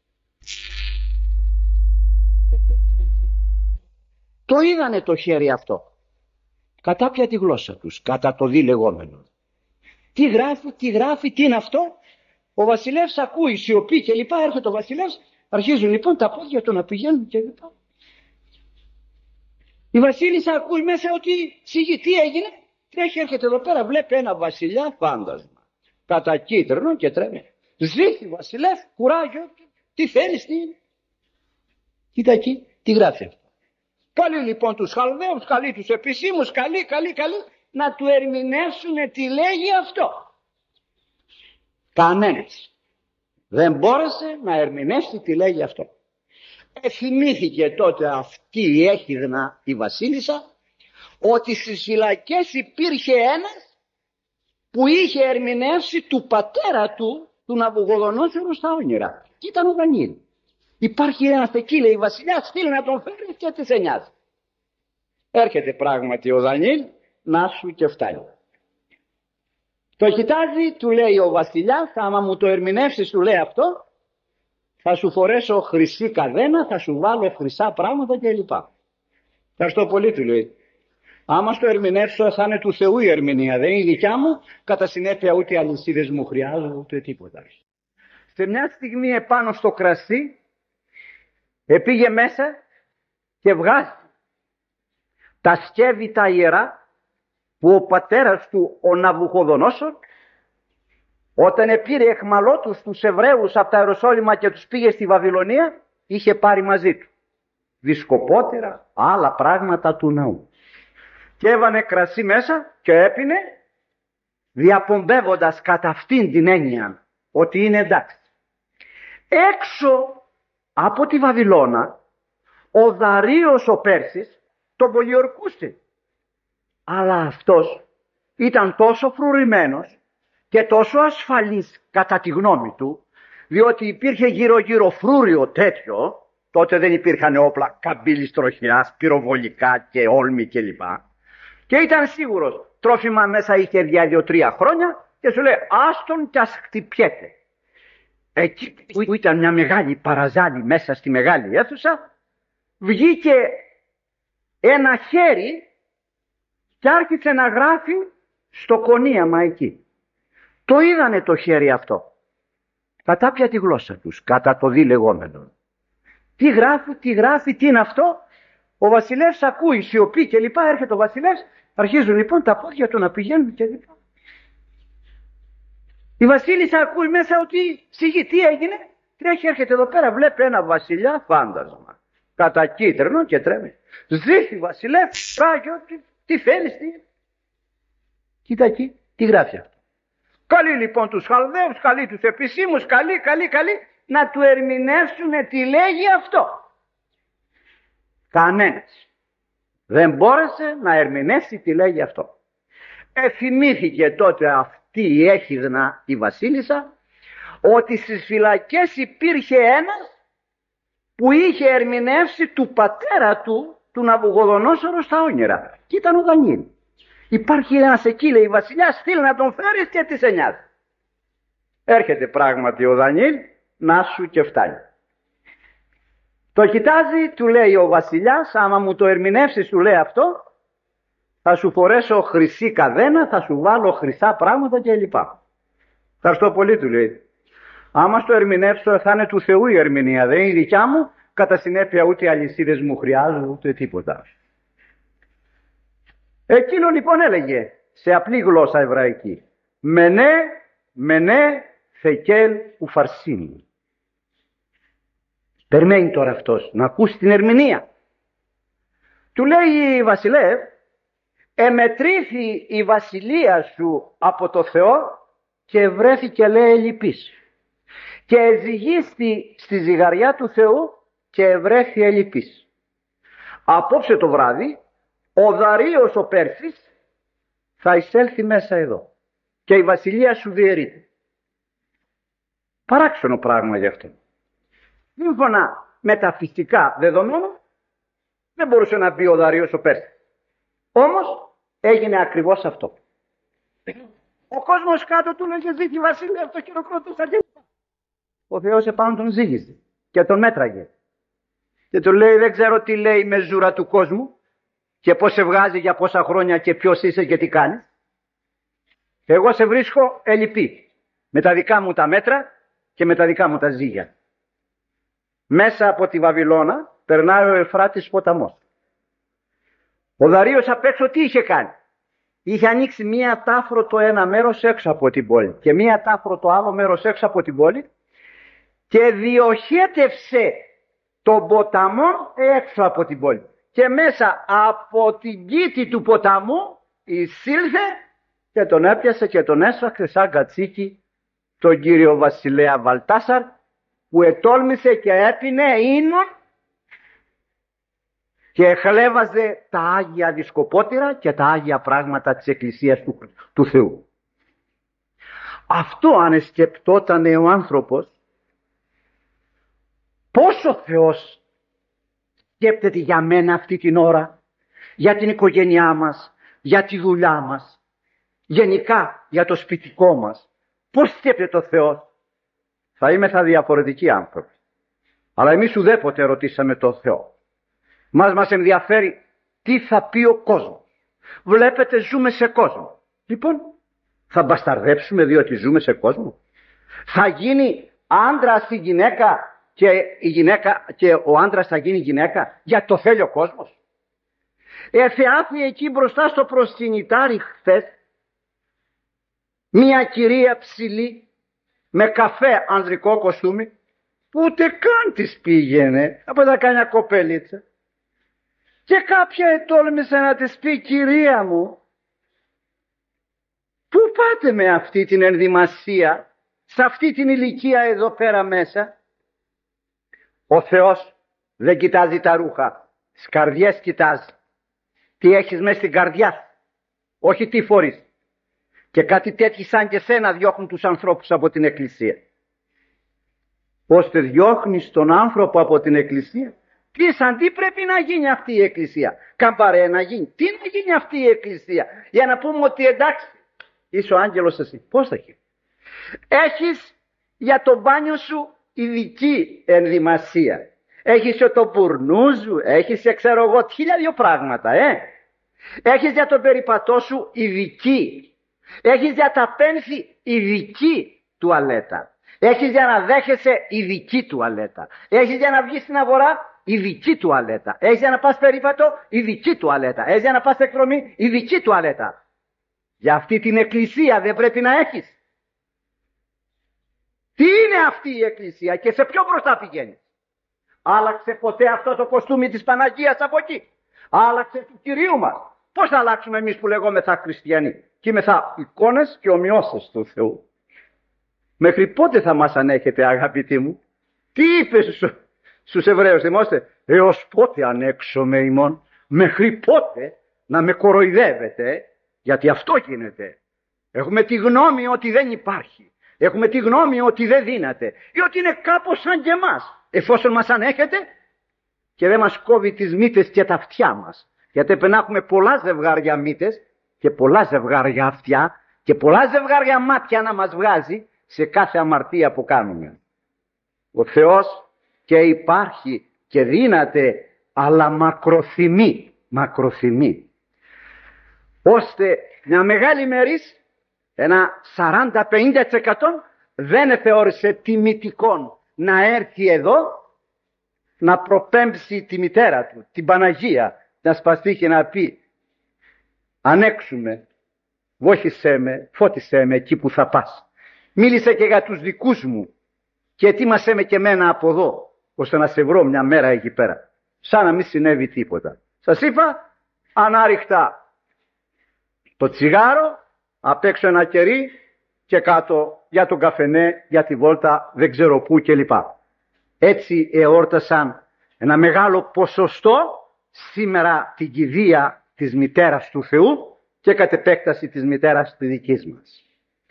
το είδανε το χέρι αυτό, κατάπια τη γλώσσα τους, κατά το δι λεγόμενο. Τι γράφει, τι γράφει, τι είναι αυτό? Ο βασιλεύς ακούει, σιωπή και λοιπά, έρχεται ο βασιλεύς, αρχίζουν λοιπόν τα πόδια του να πηγαίνουν και λοιπά. Η βασίλισσα ακούει μέσα ότι σιγή, τι έγινε? Τρέχει, έρχεται εδώ πέρα, βλέπει ένα βασιλιά φάντασμα, κατά κίτρινο και τρέμει. Ζήθη βασιλεύ, κουράγιο, τι θέλεις, τι είναι? Κοίτα εκεί, τι γράφει αυτό. Καλεί λοιπόν τους Χαλδαίους, καλεί τους επισήμους, καλεί, καλεί, καλεί να του ερμηνεύσουν τι λέγει αυτό. Κανένας δεν μπόρεσε να ερμηνεύσει τι λέγει αυτό. Εθυμήθηκε τότε αυτή η έχιδνα η βασίλισσα ότι στις φυλακές υπήρχε ένας που είχε ερμηνεύσει του πατέρα του, του Ναβουχοδονόσορου, στα όνειρα. Και ήταν ο Δανιήλ. Υπάρχει ένας εκεί, λέει, βασιλιάς, στείλε να τον φέρει και τι σε νοιάζει. Έρχεται πράγματι ο Δανιήλ, να σου και φτάνει. Το κοιτάζει, του λέει ο βασιλιάς, άμα μου το ερμηνεύσεις, του λέει αυτό, θα σου φορέσω χρυσή καδένα, θα σου βάλω χρυσά πράγματα κλπ. Ευχαριστώ πολύ, του λέει. Άμα στο ερμηνεύσω θα είναι του Θεού η ερμηνεία, δεν είναι η δικιά μου, κατά συνέπεια ούτε οι αλυσίδες μου χρειάζονται ούτε τίποτα. Σε μια στιγμή επάνω στο κρασί επήγε μέσα και βγάζει τα σκεύη τα ιερά που ο πατέρας του, ο Ναβουχοδονόσορ, όταν επήρε εχμαλώτους τους Εβραίους από τα Ιεροσόλυμα και τους πήγε στη Βαβυλωνία, είχε πάρει μαζί του δισκοπότερα, άλλα πράγματα του ναού. Και έβανε κρασί μέσα και έπινε, διαπομπεύοντας κατά αυτήν την έννοια ότι είναι εντάξει. Έξω από τη Βαβυλώνα ο Δαρίος ο Πέρσης τον πολιορκούσε. Αλλά αυτός ήταν τόσο φρουρημένος και τόσο ασφαλής κατά τη γνώμη του, διότι υπήρχε γύρω γύρω φρούριο τέτοιο, τότε δεν υπήρχαν όπλα καμπύλης τροχιάς, πυροβολικά και όλμη κλπ. Και ήταν σίγουρος, τρόφιμα μέσα είχε για δύο-τρία χρόνια και σου λέει άστον κι ας χτυπιέται. Εκεί που ήταν μια μεγάλη παραζάλη μέσα στη μεγάλη αίθουσα, βγήκε ένα χέρι και άρχισε να γράφει στο κονίαμα εκεί. Το είδανε το χέρι αυτό. Κατάπια τη γλώσσα τους, κατά το δι λεγόμενο. Τι γράφει, τι γράφει, τι είναι αυτό. Ο βασιλεύς ακούει, σιωπή και λοιπά, έρχεται ο βασιλεύς, αρχίζουν λοιπόν τα πόδια του να πηγαίνουν και λοιπά. Η βασίλισσα ακούει μέσα ότι σιγή, τι έγινε, τρέχει, έρχεται εδώ πέρα, βλέπει ένα βασιλιά φάντασμα, κατά κίτρινο και τρέμει. Ζήθη βασιλεύ, πράγιο, τι, τι θέλεις, τι. Κοίτα εκεί, τι γράφει αυτό. Καλεί λοιπόν τους Χαλδαίους, καλεί τους επισήμους, καλεί, καλεί, καλεί, να του ερμηνεύσουν τι λέγει αυτό. Κανένας δεν μπόρεσε να ερμηνεύσει τι λέγει αυτό. Εθυμήθηκε τότε αυτή η έχιδνα η βασίλισσα ότι στις φυλακές υπήρχε ένας που είχε ερμηνεύσει του πατέρα του, του Ναβουχοδονόσορου, στα όνειρα. Και ήταν ο Δανιήλ. Υπάρχει ένας εκεί, λέει, η βασιλιά, στείλ να τον φέρεις και τι σε νοιάζει. Έρχεται πράγματι ο Δανιήλ, να σου και φτάνει. Το κοιτάζει, του λέει ο βασιλιάς, άμα μου το ερμηνεύσεις, του λέει αυτό, θα σου φορέσω χρυσή καδένα, θα σου βάλω χρυσά πράγματα κλπ. Ευχαριστώ πολύ, του λέει. Άμα στο ερμηνεύσω θα είναι του Θεού η ερμηνεία, δεν είναι η δικιά μου, κατά συνέπεια ούτε οι αλυσίδες μου χρειάζονται ούτε τίποτα. Εκείνο λοιπόν έλεγε σε απλή γλώσσα εβραϊκή, μενέ, μενέ, θεκέλ ουφαρσίνη. Περιμένει τώρα αυτός να ακούσει την ερμηνεία. Του λέει η βασιλεύ, εμετρήθη η βασιλεία σου από το Θεό και βρέθηκε, λέει, ελλειπής. Και εζυγίστη στη ζυγαριά του Θεού και βρέθη ελλειπής. Απόψε το βράδυ ο Δαρίος ο Πέρσης θα εισέλθει μέσα εδώ και η βασιλεία σου διαιρείται. Παράξενο πράγμα γι' αυτό. Σύμφωνα με τα φυσικά δεδομένα δεν μπορούσε να μπει ο Δαρίος ο Πέρσης. Όμως έγινε ακριβώς αυτό. Ο κόσμος κάτω του λέγε ζήτει βασιλεία, το χειροκρότησε. Ο Θεός επάνω τον ζήγησε και τον μέτραγε. Και του λέει, δεν ξέρω τι λέει η μεζούρα του κόσμου και πώς σε βγάζει για πόσα χρόνια και ποιος είσαι και τι κάνεις. Εγώ σε βρίσκω ελλειπή με τα δικά μου τα μέτρα και με τα δικά μου τα ζύγια. Μέσα από τη Βαβυλώνα περνάει ο Εφράτης ποταμός. Ο Δαρίος απ' έξω τι είχε κάνει? Είχε ανοίξει μία τάφρο το ένα μέρος έξω από την πόλη και μία τάφρο το άλλο μέρος έξω από την πόλη και διοχέτευσε τον ποταμό έξω από την πόλη. Και μέσα από την κήτη του ποταμού εισήλθε και τον έπιασε και τον έσφαξε σαν κατσίκι τον κύριο βασιλέα Βαλτάσαρ, που ετόλμησε και έπινε ίνον και χλέβαζε τα Άγια Δισκοπότηρα και τα Άγια πράγματα της Εκκλησίας του, του Θεού. Αυτό αν σκεπτόταν ο άνθρωπος, πόσο ο Θεός σκέπτεται για μένα αυτή την ώρα, για την οικογένειά μας, για τη δουλειά μας, γενικά για το σπιτικό μας, πώς σκέπτεται ο Θεός, θα είμαι θα διαφορετικοί άνθρωποι. Αλλά εμείς ουδέποτε ρωτήσαμε τον Θεό. Μας μας ενδιαφέρει τι θα πει ο κόσμος. Βλέπετε, ζούμε σε κόσμο. Λοιπόν, θα μπασταρδέψουμε διότι ζούμε σε κόσμο? Θα γίνει άντρας η γυναίκα και, η γυναίκα και ο άντρας θα γίνει γυναίκα γιατί το θέλει ο κόσμος? Εθεάθη εκεί μπροστά στο προσκυνητάρι χθες μια κυρία ψηλή με καφέ ανδρικό κοστούμι που ούτε καν της πήγαινε από τα κάνει κοπελίτσα, και κάποια ετόλμησε να της πει, κυρία μου, πού πάτε με αυτή την ενδυμασία σε αυτή την ηλικία εδώ πέρα μέσα? Ο Θεός δεν κοιτάζει τα ρούχα, τις καρδιές κοιτάζει. Τι έχεις μέσα στην καρδιά, όχι τι φορείς. Και κάτι τέτοιοι σαν και σένα διώχνουν τους ανθρώπους από την Εκκλησία. Ώστε διώχνεις τον άνθρωπο από την Εκκλησία. Τι σαν τι πρέπει να γίνει αυτή η Εκκλησία? Καμπαρέ να γίνει? Τι να γίνει αυτή η Εκκλησία? Για να πούμε ότι εντάξει, είσαι ο άγγελος εσύ. Πώς θα γίνει? Έχεις για το μπάνιο σου ειδική ενδυμασία. Έχεις για το μπουρνούζου, έχεις για ξέρω εγώ χίλια δύο πράγματα, ε. Έχεις για τον περιπατό σου ειδική. Έχεις για τα πένθη ειδική τουαλέτα. Έχεις για να δέχεσαι ειδική τουαλέτα. Έχεις για να βγεις στην αγορά ειδική τουαλέτα. Έχεις για να πας περίπατο ειδική τουαλέτα. Έχεις για να πας εκδρομή ειδική τουαλέτα. Για αυτή την Εκκλησία δεν πρέπει να έχεις? Τι είναι αυτή η Εκκλησία και σε ποιο μπροστά πηγαίνει? Άλλαξε ποτέ αυτό το κοστούμι της Παναγίας από εκεί? Άλλαξε του Κυρίου μας? Πώς θα αλλάξουμε εμείς που λεγόμεθα χριστιανοί και είμεθα εικόνες και ομοιώσεις του Θεού? Μέχρι πότε θα μας ανέχετε, αγαπητοί μου? Τι είπε στους, στους Εβραίους, θυμόστε? Έως πότε ανέξομαι ημών? Μέχρι πότε να με κοροϊδεύετε? Γιατί αυτό γίνεται. Έχουμε τη γνώμη ότι δεν υπάρχει. Έχουμε τη γνώμη ότι δεν δύναται ή ότι είναι κάπως σαν και εμάς. Εφόσον μας ανέχετε και δεν μας κόβει τις μύτες και τα αυτιά μας. Γιατί πρέπει να έχουμε πολλά ζευγάρια μύτες και πολλά ζευγάρια αυτιά και πολλά ζευγάρια μάτια να μας βγάζει σε κάθε αμαρτία που κάνουμε. Ο Θεός και υπάρχει και δύναται, αλλά μακροθυμεί, μακροθυμεί. Ώστε μια μεγάλη μερίς, ένα σαράντα με πενήντα τοις εκατό δεν θεώρησε τιμητικόν να έρθει εδώ να προπέμψει τη μητέρα του, την Παναγία, να σπαστεί και να πει ανέξουμε, βόχησέ με, φώτισέ με εκεί που θα πας. Μίλησε και για τους δικούς μου και ετοίμασέ με και μένα από εδώ, ώστε να σε βρω μια μέρα εκεί πέρα. Σαν να μην συνέβη τίποτα. Σας είπα, ανάρριχτα το τσιγάρο, απ' έξω ένα κερί και κάτω για τον καφενέ, για τη βόλτα, δεν ξέρω πού κλπ. Έτσι εόρτασαν ένα μεγάλο ποσοστό σήμερα την κηδεία της μητέρας του Θεού και κατ' επέκταση της μητέρας της δικής μας.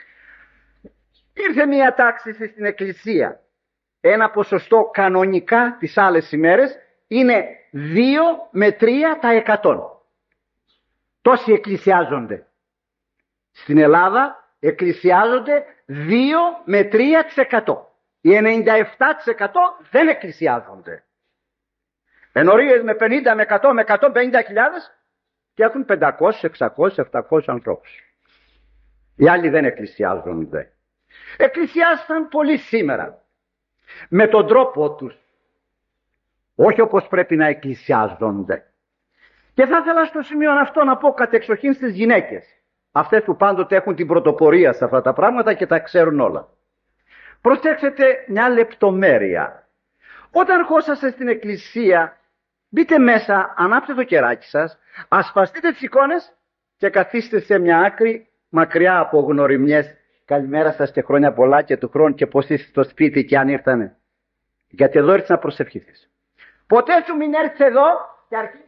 Ήρθε μια τάξη στην Εκκλησία. Ένα ποσοστό κανονικά τις άλλες ημέρες είναι δύο με τρία τα εκατό. Τόσοι εκκλησιάζονται. Στην Ελλάδα εκκλησιάζονται δύο με τρία τοις εκατό. Οι ενενήντα επτά τοις εκατό δεν εκκλησιάζονται. Ενορίες με πενήντα, με εκατό, με εκατόν πενήντα χιλιάδες και έχουν πεντακόσιους, εξακόσιους, επτακόσιους ανθρώπους. Οι άλλοι δεν εκκλησιάζονται. Εκκλησιάσαν πολύ σήμερα. Με τον τρόπο τους. Όχι όπως πρέπει να εκκλησιάζονται. Και θα ήθελα στο σημείο αυτό να πω κατεξοχήν στις γυναίκες. Αυτές που πάντοτε έχουν την πρωτοπορία σε αυτά τα πράγματα και τα ξέρουν όλα. Προσέξτε μια λεπτομέρεια. Όταν ερχόσαστε στην εκκλησία, μπείτε μέσα, ανάψτε το κεράκι σας, ασπαστείτε τις εικόνες και καθίστε σε μια άκρη μακριά από γνωριμιές. Καλημέρα σας και χρόνια πολλά και του χρόνου και πώς είστε στο σπίτι και αν ήρθανε. Γιατί εδώ ήρθες να προσευχηθείς. Ποτέ σου μην έρθεις εδώ και αρχίσεις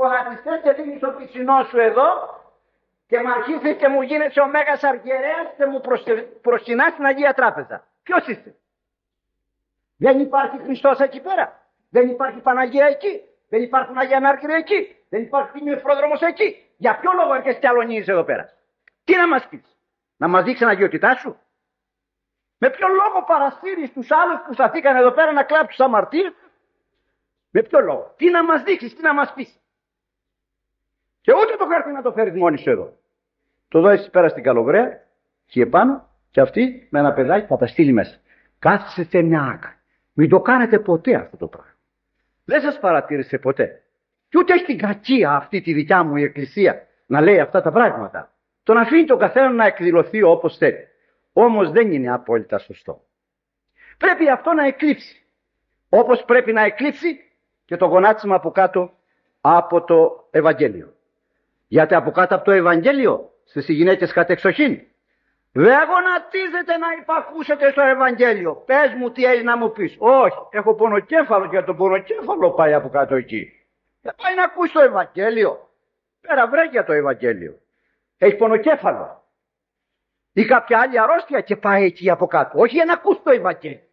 φωνατιστές και δίνεις το πισινό σου εδώ και μ' αρχίσεις και μου γίνεσαι ο Μέγας Αρχιερέας και μου προσκυνάς στην Αγία Τράπεζα. Ποιος είσαι? Δεν υπάρχει Χριστός εκεί πέρα? Δεν υπάρχει Παναγία εκεί? Δεν υπάρχουν Αγία Ανάρκηρια εκεί? Δεν υπάρχει Τίμιος Πρόδρομος εκεί? Για ποιο λόγο έρχεσαι και αλωνίζεις εδώ πέρα? Τι να μας πεις? Να μας δείξει αναγιότητά σου? Με ποιο λόγο παρασύρεις τους άλλους που σταθήκαν εδώ πέρα να κλάψουν σαν αμαρτίες? Με ποιο λόγο? Τι να μας δείξεις, τι να μας πεις? Και ούτε το χάρτη να το φέρεις μόνοι σου εδώ. Το δώσεις πέρα στην Καλογραία και επάνω και αυτή με ένα παιδάκι θα τα στείλει μέσα. Κάθεσε σε μια άκα. Μην το κάνετε ποτέ αυτό το πράγμα. Δεν σας παρατήρησε ποτέ. Και ούτε έχει την κακία αυτή τη δικιά μου η Εκκλησία να λέει αυτά τα πράγματα. Τον αφήνει τον καθένα να εκδηλωθεί όπως θέλει. Όμως δεν είναι απόλυτα σωστό. Πρέπει αυτό να εκλείψει. Όπως πρέπει να εκλείψει και το γονάτισμα από κάτω από το Ευαγγέλιο. Γιατί από κάτω από το Ευαγγέλιο στις γυναίκες κατεξοχήν δεν γονατίζετε να υπακούσετε στο Ευαγγέλιο. Πες μου τι έχει να μου πεις. Όχι, έχω πονοκέφαλο και το πονοκέφαλο πάει από κάτω εκεί. Δεν πάει να ακούσει το Ευαγγέλιο. Πέρα βρε για το Ευαγγέλιο. Έχει πονοκέφαλο. Ή κάποια άλλη αρρώστια και πάει εκεί από κάτω. Όχι για να ακούσει το Ευαγγέλιο.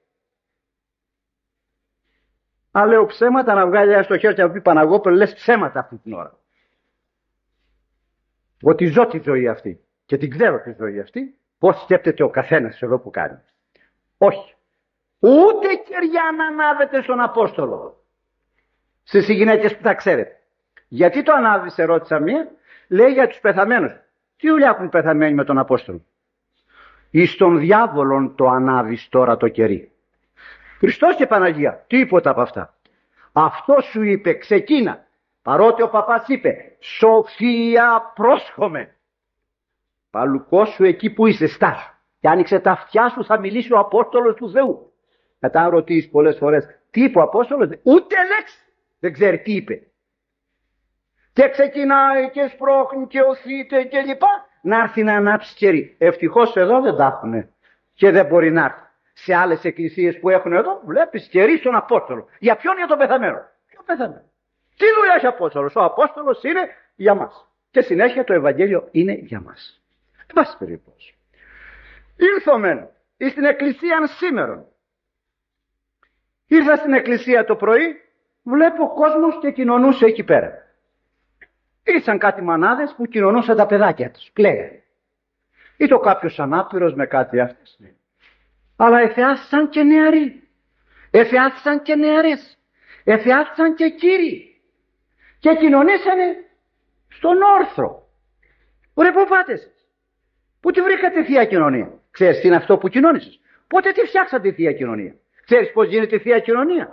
Αν λέω ψέματα να βγάλει ένα στο χέρι και να πει Παναγόπουλο, λες ψέματα αυτή την ώρα. Ότι ζω τη ζωή αυτή και την ξέρω τη ζωή αυτή. Πώς σκέπτεται ο καθένας εδώ που κάνει. Όχι. Ούτε κεριά να ανάβετε στον Απόστολο. Στις γυναίκες που τα ξέρετε. Γιατί το ανάβεις, ερώτησα μία. Λέει για τους πεθαμένους. Τι δουλειά έχουν πεθαμένοι με τον Απόστολο? Εις τον διάβολον το ανάβεις τώρα το κερί. Χριστός και Παναγία. Τίποτα από αυτά. Αυτό σου είπε ξεκίνα. Παρότι ο παπάς είπε Σοφία πρόσχομαι. Παλουκό σου εκεί που είσαι στάσου. Και άνοιξε τα αυτιά σου θα μιλήσει ο Απόστολος του Θεού. Μετά ρωτήσεις πολλές φορές τι είπε ο Απόστολος? Ούτε λέξη δεν ξέρει τι είπε. Και ξεκινάει και σπρώχνει και οθείται και λοιπά. Να έρθει να ανάψει κερί. Ευτυχώς εδώ δεν τα έχουν και δεν μπορεί να έρθει. Σε άλλες εκκλησίες που έχουν εδώ βλέπεις κερί στον Απόστολο. Για ποιον? Για τον πεθαμένο. Ποιο πεθαμένο? Τι δουλειά έχει ο Απόστολος? Ο Απόστολος είναι για μας. Και συνέχεια το Ευαγγέλιο είναι για μας. Εν πάση περιπτώσει. Ήρθομεν εις την εκκλησία σήμερον. Ήρθα στην εκκλησία το πρωί, βλέπω ο κόσμος και κοινωνούσε εκεί πέρα. Ήρθαν κάτι μανάδες που κοινωνούσαν τα παιδάκια τους. Κλαίγανε. Ή το κάποιος ανάπηρος με κάτι αυτές. Αλλά εφιάστησαν και νεαροί. Εφιάστησαν και νεαρές. Εφιάστησαν και κύριοι. Και κοινωνήσανε στον όρθρο. Ωραία, πού πάτε εσείς? Πού τη βρήκατε θεία κοινωνία? Ξέρεις τι είναι αυτό που κοινώνησες? Πότε τη φτιάξατε θεία κοινωνία? Ξέρεις πώς γίνεται θεία κοινωνία?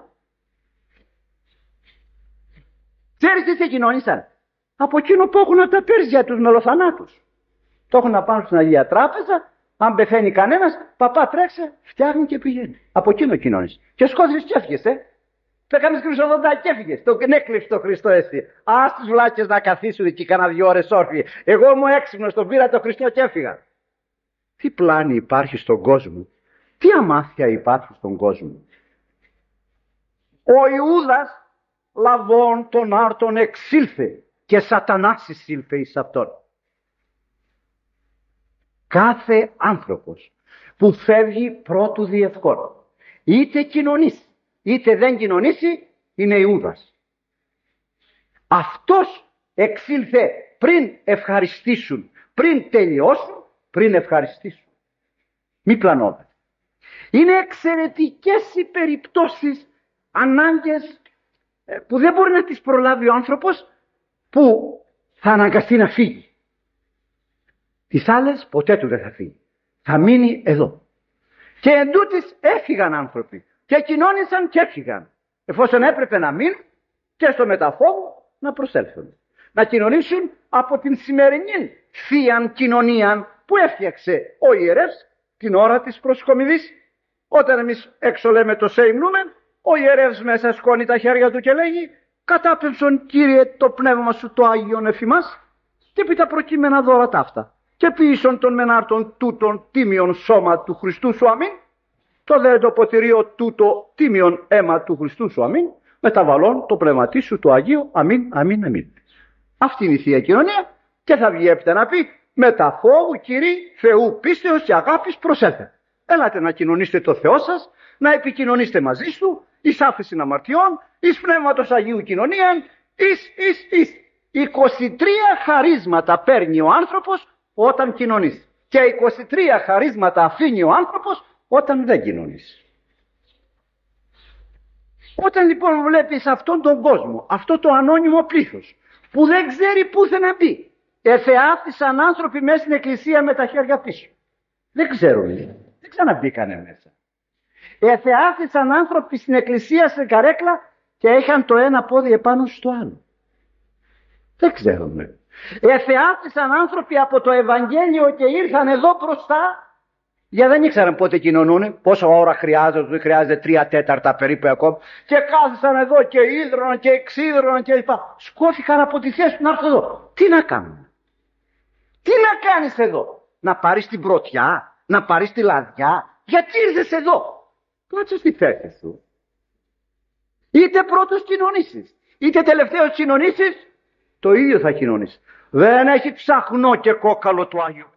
Ξέρεις τι σε κοινώνησαν? Από εκείνο που έχουν τα πέρσια τους μελοθανάτους. Το έχουν να πάνε στην Αγία Τράπεζα. Αν πεθαίνει κανένας, παπά τρέξε, φτιάχνει και πηγαίνει. Από εκείνο κοινώνησε. Και σκότωσες και έφυγες, ε. Το έκανες χρυσοδοντά και έφυγες. Το έκλειψε το Χριστό εσύ. Ας τους βλάκες να καθίσουν εκεί κάνα δύο ώρες όρθιοι. Εγώ μου έξυπνος, τον πήρα το Χριστό και έφυγα. Τι πλάνη υπάρχει στον κόσμο? Τι αμάθεια υπάρχει στον κόσμο? Ο Ιούδας λαβών των άρτων εξήλθε και σατανάς εισήλθε εις αυτόν. Κάθε άνθρωπος που φεύγει πρώτου διευκόν, είτε κοινωνήσει είτε δεν κοινωνήσει, είναι Ιούδας. Αυτός εξήλθε πριν ευχαριστήσουν, πριν τελειώσουν, πριν ευχαριστήσουν. Μη πλανώτε. Είναι εξαιρετικές οι περιπτώσεις, ανάγκες που δεν μπορεί να τις προλάβει ο άνθρωπος, που θα αναγκαστεί να φύγει. Τις άλλες ποτέ του δεν θα φύγει. Θα μείνει εδώ. Και εντούτοις έφυγαν άνθρωποι. Και κοινώνησαν και έφυγαν. Εφόσον έπρεπε να μείνουν και στο μεταφόβο να προσέλθουν. Να κοινωνήσουν από την σημερινή θείαν κοινωνία που έφτιαξε ο ιερεύς την ώρα της προσκομιδής. Όταν εμείς έξω λέμε το σεϊμνούμεν, ο ιερεύς μέσα σκόνει τα χέρια του και λέγει «Κατάπευσον Κύριε το πνεύμα σου το Άγιον εφημάς και επί τα προκείμενα δώρα ταύτα και ποιήσον των μενάρτων τούτων τίμιον σώμα του Χριστού σου αμήν, το δε το ποτηρίο τούτο τίμιον αίμα του Χριστού σου αμήν, μεταβαλών το πνευματί σου το Αγίο αμήν, αμήν, αμήν». Αυτή είναι η Θεία Κοινωνία. Και θα βγει έπειτα να πει: μετά φόβου Κυρί Θεού πίστεως και αγάπης προσέλθετε. Έλατε να κοινωνήσετε το Θεό σας, να επικοινωνήσετε μαζί του, εις άφεση αμαρτιών, εις πνεύματος Αγίου κοινωνίαν, εις, εις, εις. είκοσι τρία χαρίσματα παίρνει ο άνθρωπος όταν κοινωνήσει. Και είκοσι τρία χαρίσματα αφήνει ο άνθρωπος όταν δεν κοινωνήσει. Όταν λοιπόν βλέπεις αυτόν τον κόσμο, αυτό το ανώνυμο πλήθος, που δεν ξέρει πού θα να μπει, εθεάθησαν άνθρωποι μέσα στην εκκλησία με τα χέρια πίσω. Δεν ξέρουν, δεν ξαναμπήκανε μέσα. Εθεάθησαν άνθρωποι στην εκκλησία σε καρέκλα και είχαν το ένα πόδι επάνω στο άλλο. Δεν ξέρουν. Εθεάθησαν άνθρωποι από το Ευαγγέλιο και ήρθαν εδώ μπροστά, γιατί δεν ήξεραν πότε κοινωνούν, πόσα ώρα χρειάζεται, χρειάζεται τρία τέταρτα περίπου ακόμα, και κάθισαν εδώ και ίδρωναν και εξίδρωναν και λοιπά. Σκόθηκαν από τη θέση του να έρθουν εδώ. Τι να κάνουν? Τι να κάνεις εδώ? Να πάρεις την πρωτιά, να πάρεις τη λαδιά? Γιατί ήρθες εδώ? Κάτσε στη θέση σου. Είτε πρώτος κοινωνήσεις, είτε τελευταίος κοινωνήσεις, το ίδιο θα κοινωνήσεις. Δεν έχει ψαχνό και κόκαλο του Άγιου.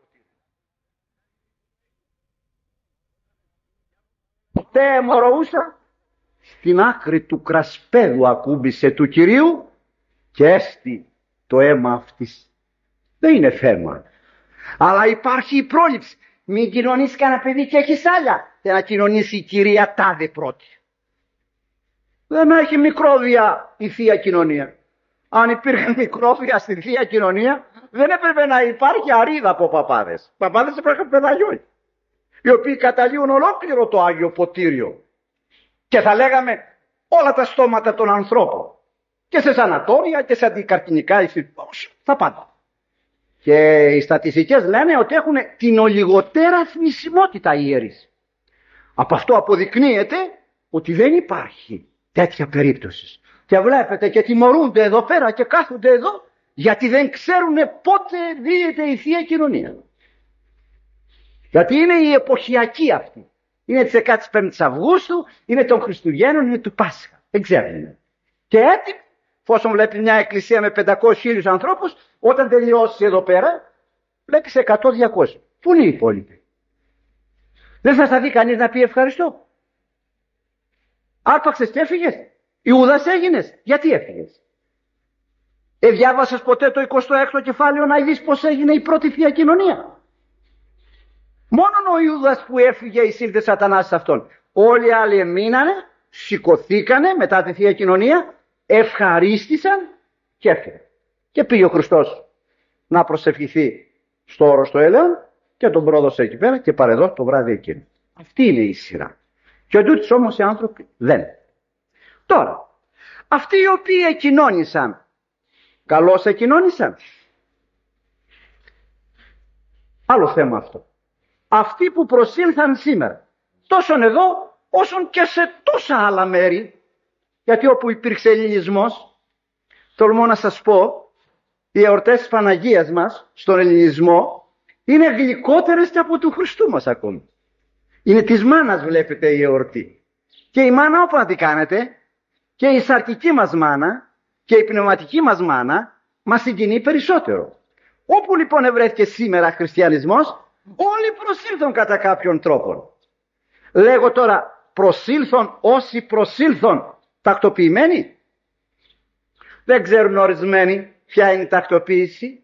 Ποτέ μορωούσα, στην άκρη του κρασπέδου ακούμπησε του Κυρίου και έστη το αίμα αυτής. Δεν είναι θέμα. Αλλά υπάρχει η πρόληψη. Μην κοινωνήσει κανένα παιδί και έχεις άλλα. Και να κοινωνήσει η κυρία τάδε πρώτη. Δεν έχει μικρόβια η Θεία Κοινωνία. Αν υπήρχαν μικρόβια στη Θεία Κοινωνία, δεν έπρεπε να υπάρχει αρίδα από παπάδες. Παπάδες έπρεπε να παιδαγιώνει, οι οποίοι καταλύουν ολόκληρο το Άγιο Ποτήριο. Και θα λέγαμε όλα τα στόματα των ανθρώπων. Και σε σανατόρια και σε αντικαρτινικά institutions. Τα πάντα. Και οι στατιστικές λένε ότι έχουν την ολιγοτέρα θνησιμότητα οι ιερείς. Από αυτό αποδεικνύεται ότι δεν υπάρχει τέτοια περίπτωση. Και βλέπετε και τιμωρούνται εδώ πέρα και κάθονται εδώ, γιατί δεν ξέρουν πότε δίδεται η Θεία Κοινωνία. Γιατί είναι η εποχιακή αυτή. Είναι της δεκαπέντε Αυγούστου, είναι των Χριστουγέννων, είναι του Πάσχα. Δεν ξέρουν. Και έτοιμοι, εφόσον βλέπει μια εκκλησία με πεντακόσιους χίλιους ανθρώπους, όταν τελειώσει εδώ πέρα, βλέπεις εκατό διακόσια. Πού είναι οι υπόλοιποι? Δεν θα στα δει κανείς να πει ευχαριστώ? Άρπαξες και έφυγες? Ιούδας έγινες? Γιατί έφυγες? Ε, διάβασες ποτέ το εικοστό έκτο κεφάλαιο να δεις πως έγινε η πρώτη Θεία Κοινωνία? Μόνον ο Ιούδας που έφυγε εισήλθε Σατανάς σε αυτόν. Όλοι οι άλλοι μείνανε, σηκωθήκανε μετά τη Θεία Κοινωνία, ευχαρίστησαν και έφυγαν. Και πήγε ο Χριστός να προσευχηθεί στο όρος το έλεον και τον πρόδωσε εκεί πέρα και παρεδώ το βράδυ εκείνο. Αυτή είναι η σειρά. Και εντούτοις όμως οι άνθρωποι δεν. Τώρα, αυτοί οι οποίοι εκοινώνησαν, καλώς εκοινώνησαν? Άλλο θέμα αυτό. Αυτοί που προσήλθαν σήμερα, τόσον εδώ όσον και σε τόσα άλλα μέρη, γιατί όπου υπήρξε ελληνισμός, τολμώ να σας πω, οι εορτές της Παναγίας μας στον ελληνισμό είναι γλυκότερες και από του Χριστού μας ακόμη. Είναι της μάνας, βλέπετε, η εορτή. Και η μάνα όπου να την κάνετε, και η σαρκική μας μάνα και η πνευματική μας μάνα μας συγκινεί περισσότερο. Όπου λοιπόν ευρέθηκε σήμερα χριστιανισμός, όλοι προσήλθον κατά κάποιον τρόπο. Λέγω τώρα, προσήλθον όσοι προσήλθον τακτοποιημένοι. Δεν ξέρουν ορισμένοι ποια είναι η τακτοποίηση.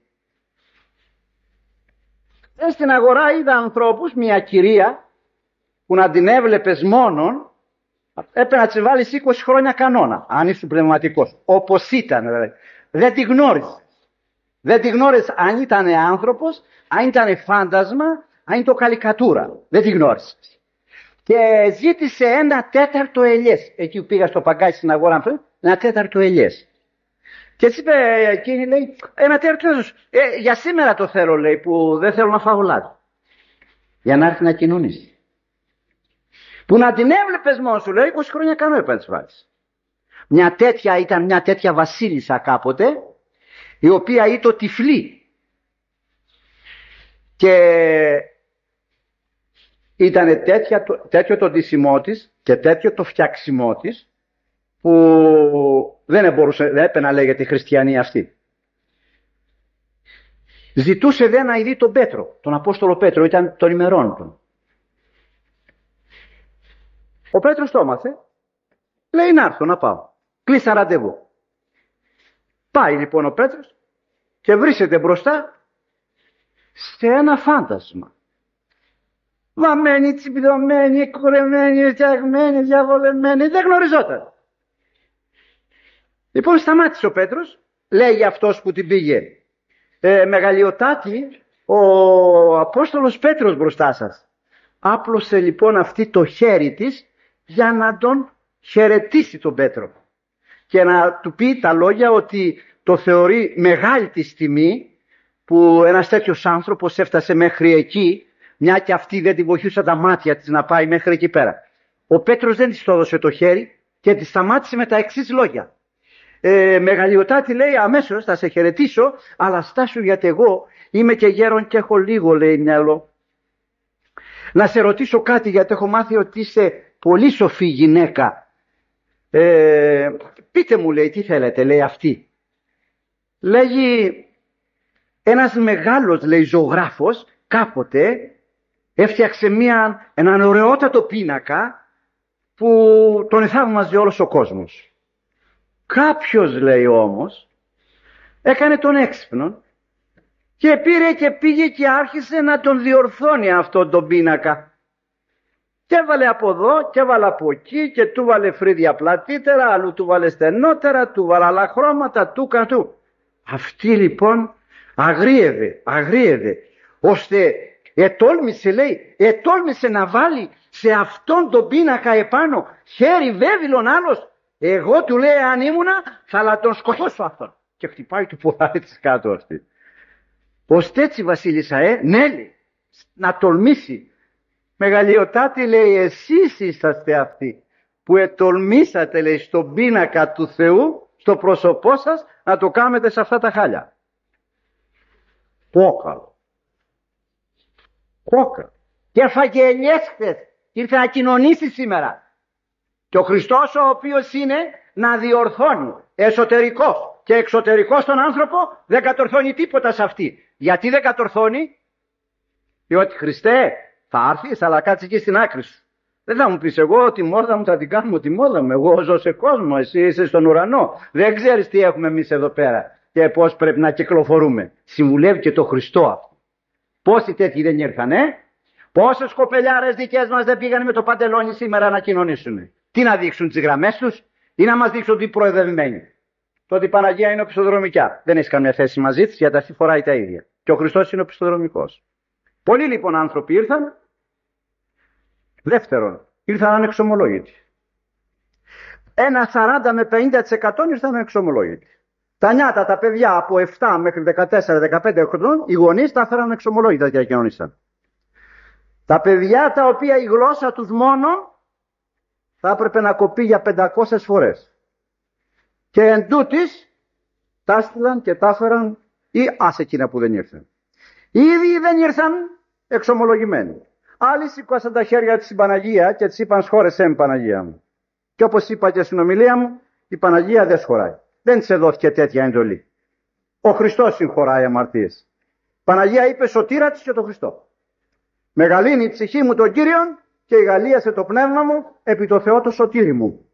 Ε, στην αγορά είδα ανθρώπους, μια κυρία που να την έβλεπες μόνον, έπρεπε να της βάλεις είκοσι χρόνια κανόνα, αν είσαι πνευματικός. Όπως ήταν, δηλαδή. Δεν τη γνώριζες. Δεν τη γνώριζες αν ήταν άνθρωπος, αν ήταν φάντασμα, αν ήταν καλικατούρα. Δεν τη γνώρισες. Και ζήτησε ένα τέταρτο ελιές. Εκεί που πήγα στο παγκάζι στην αγορά, ένα τέταρτο ελιές. Και έτσι είπε εκείνη, λέει, ένα τέταρτο ελιές. Ε, για σήμερα το θέλω, λέει, που δεν θέλω να φάω λάδι. Για να έρθει να κοινωνήσει. Που να την έβλεπες μόνο σου, λέει, είκοσι χρόνια κανό έπρεπε να της βάλεις. Μια τέτοια, ήταν μια τέτοια βασίλισσα κάποτε, η οποία ήταν τυφλή. Και ήταν τέτοια, τέτοιο το ντύσιμό της και τέτοιο το φτιάξιμό της, που δεν μπορούσε, δεν έπρεπε να λέγεται η χριστιανή αυτή. Ζητούσε δε να ειδεί τον Πέτρο, τον Απόστολο Πέτρο, ήταν των ημερών του. Ο Πέτρος το έμαθε, λέει να έρθω να πάω. Κλείσα ραντεβού. Πάει λοιπόν ο Πέτρος και βρίσκεται μπροστά σε ένα φάντασμα. Βαμμένη, τσιμπιδωμένη, κουρεμένη, φτιαγμένη, διαβολεμένη, δεν γνωριζόταν. Λοιπόν σταμάτησε ο Πέτρος, λέει αυτός που την πήγε, ε, μεγαλειοτάτη, ο Απόστολος Πέτρος μπροστά σας. Άπλωσε λοιπόν αυτή το χέρι της για να τον χαιρετήσει τον Πέτρο και να του πει τα λόγια ότι το θεωρεί μεγάλη της τιμή που ένας τέτοιος άνθρωπος έφτασε μέχρι εκεί, μια και αυτή δεν τη βοηθούσε τα μάτια της να πάει μέχρι εκεί πέρα. Ο Πέτρος δεν της το έδωσε το χέρι και τη σταμάτησε με τα εξής λόγια. Ε, μεγαλειοτάτη, λέει, αμέσως θα σε χαιρετήσω, αλλά στάσου γιατί εγώ είμαι και γέρον και έχω λίγο, λέει, μυαλό. Να σε ρωτήσω κάτι, γιατί έχω μάθει ότι είσαι πολύ σοφή γυναίκα. Ε, πείτε μου, λέει, τι θέλετε, λέει αυτή. Λέγει, ένας μεγάλος, λέει, ζωγράφος κάποτε έφτιαξε μια, έναν ωραιότατο πίνακα που τον εθαύμαζε όλος ο κόσμος. Κάποιος, λέει, όμως έκανε τον έξυπνο και πήρε και πήγε και άρχισε να τον διορθώνει αυτόν τον πίνακα. Και έβαλε από εδώ και έβαλε από εκεί και του βάλε φρύδια πλατύτερα, αλλού του βάλε στενότερα, του βάλε άλλα χρώματα, του κατού. Αυτή λοιπόν αγρίευε, αγρίευε, ώστε ετόλμησε, λέει, ετόλμησε να βάλει σε αυτόν τον πίνακα επάνω χέρι βέβυλον άλλος. Εγώ, του λέει, αν ήμουνα θα τον σκοτώσω αυτόν. Και χτυπάει του ποδάρι της κάτω αυτή. Ώστε έτσι, βασίλισσα, ε, ναι, λέει, να τολμήσει. Μεγαλειοτάτη, λέει, εσείς είσαστε αυτοί που ετολμήσατε, λέει, στον πίνακα του Θεού, στο πρόσωπό σας, να το κάνετε σε αυτά τα χάλια. Κόκαλο. Κόκαλο. Και έφαγε ελιές χθες. Ήρθε να κοινωνήσει σήμερα. Και ο Χριστός, ο οποίος είναι να διορθώνει εσωτερικός και εξωτερικός τον άνθρωπο, δεν κατορθώνει τίποτα σε αυτή. Γιατί δεν κατορθώνει? Διότι, Χριστέ, θα έρθεις, αλλά κάτσε εκεί στην άκρη σου. Δεν θα μου πεις, εγώ τη μόδα μου θα την κάνουμε τη μόδα μου. Εγώ ζω σε κόσμο, εσύ είσαι στον ουρανό. Δεν ξέρεις τι έχουμε εμείς εδώ πέρα και πώς πρέπει να κυκλοφορούμε. Συμβουλεύει και το Χριστό αυτό. Πόσοι τέτοιοι δεν ήρθανε? Πόσες κοπελιάρες δικές μας δεν πήγαν με το παντελόνι σήμερα να κοινωνήσουν? Τι να δείξουν τις γραμμές τους ή να μας δείξουν ότι προεδευμένοι? Το ότι η Παναγία είναι οπισθοδρομικιά. Δεν έχει καμία θέση μαζί της, γιατί αυτή φοράει τα ίδια. Και ο Χριστός είναι οπισθοδρομικός. Πολλοί λοιπόν άνθρωποι ήρθαν. Δεύτερον, ήρθαν ανεξομολόγητοι. Ένα σαράντα με πενήντα τοις εκατό ήρθαν ανεξομολόγητοι. Τα νιάτα, τα παιδιά από επτά μέχρι δεκατέσσερα δεκαπέντε χρονών, οι γονείς τα έφεραν εξομολόγητα και κοινωνήσαν. Τα παιδιά τα οποία η γλώσσα τους μόνο θα έπρεπε να κοπεί για πεντακόσιες φορές. Και εν τούτης τα έστειλαν και τα έφεραν, ή άσε εκείνα που δεν ήρθαν. Ήδη δεν ήρθαν εξομολογημένοι. Άλλοι σήκωσαν τα χέρια της στην Παναγία και της είπαν, σχόρεσέ με, Παναγία μου. Και όπως είπα και στην ομιλία μου, η Παναγία δεν σχοράει. Δεν της δόθηκε τέτοια εντολή. Ο Χριστός συγχωράει αμαρτίες. Η Παναγία είπε, σωτήρα της και το Χριστό. Μεγαλύνει η ψυχή μου τον Κύριον και γαλίασε το πνεύμα μου επί το Θεό το σωτήρι μου.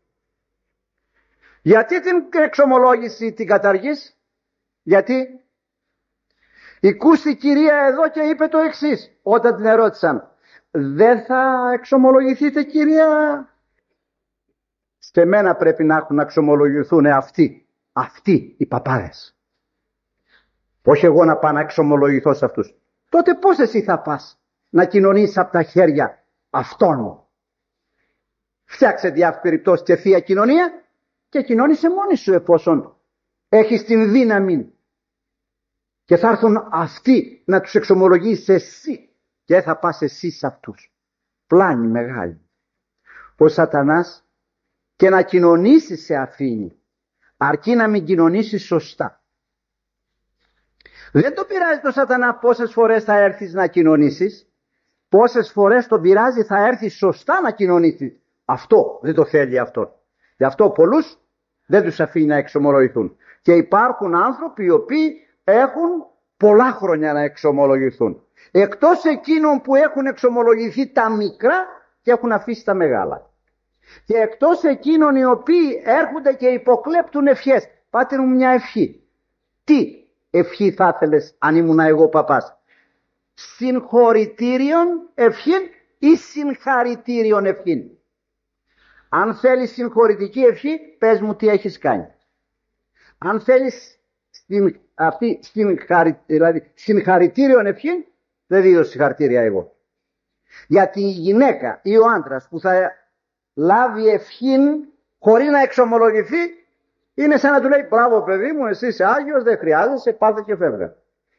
Γιατί την εξομολόγηση την καταργείς? Γιατί Ηκούστη η κυρία εδώ και είπε το εξής όταν την ερώτησαν, δεν θα εξομολογηθείτε, κυρία? Σε μένα πρέπει να έχουν να εξομολογηθούν αυτοί, αυτοί οι παπάδες. Όχι εγώ να πάω να εξομολογηθώ σε αυτούς. Τότε πώς εσύ θα πας να κοινωνήσεις από τα χέρια αυτών? Φτιάξε διάφορες περιπτώσεις και θεία κοινωνία και κοινώνησε μόνη σου, εφόσον έχεις την δύναμη. Και θα έρθουν αυτοί να τους εξομολογήσεις εσύ και θα πας εσύ σε αυτούς. Πλάνη μεγάλη. Ο Σατανάς και να κοινωνήσεις σε αφήνει, αρκεί να μην κοινωνήσεις σωστά. Δεν το πειράζει το Σατανά πόσες φορές θα έρθεις να κοινωνήσεις, πόσες φορές τον πειράζει θα έρθεις σωστά να κοινωνήσεις. Αυτό δεν το θέλει αυτό. Γι' αυτό πολλούς δεν τους αφήνει να εξομολογηθούν. Και υπάρχουν άνθρωποι οι οποίοι έχουν πολλά χρόνια να εξομολογηθούν. Εκτός εκείνων που έχουν εξομολογηθεί τα μικρά και έχουν αφήσει τα μεγάλα. Και εκτός εκείνων οι οποίοι έρχονται και υποκλέπτουν ευχές. Πάτε μου μια ευχή. Τι ευχή θα ήθελες αν ήμουν εγώ παπάς? Συγχωρητήριον ευχήν ή συγχαρητήριον ευχήν? Αν θέλεις συγχωρητική ευχή, πες μου τι έχεις κάνει. Αν θέλεις στην, αυτή, συγχαρη, δηλαδή, συγχαρητήριον ευχήν, δεν δίνω συγχαρητήρια εγώ. Γιατί η γυναίκα ή ο άντρας που θα λάβει ευχήν χωρίς να εξομολογηθεί, είναι σαν να του λέει μπράβο παιδί μου, εσύ είσαι Άγιος, δεν χρειάζεσαι, πάθε και φεύγα.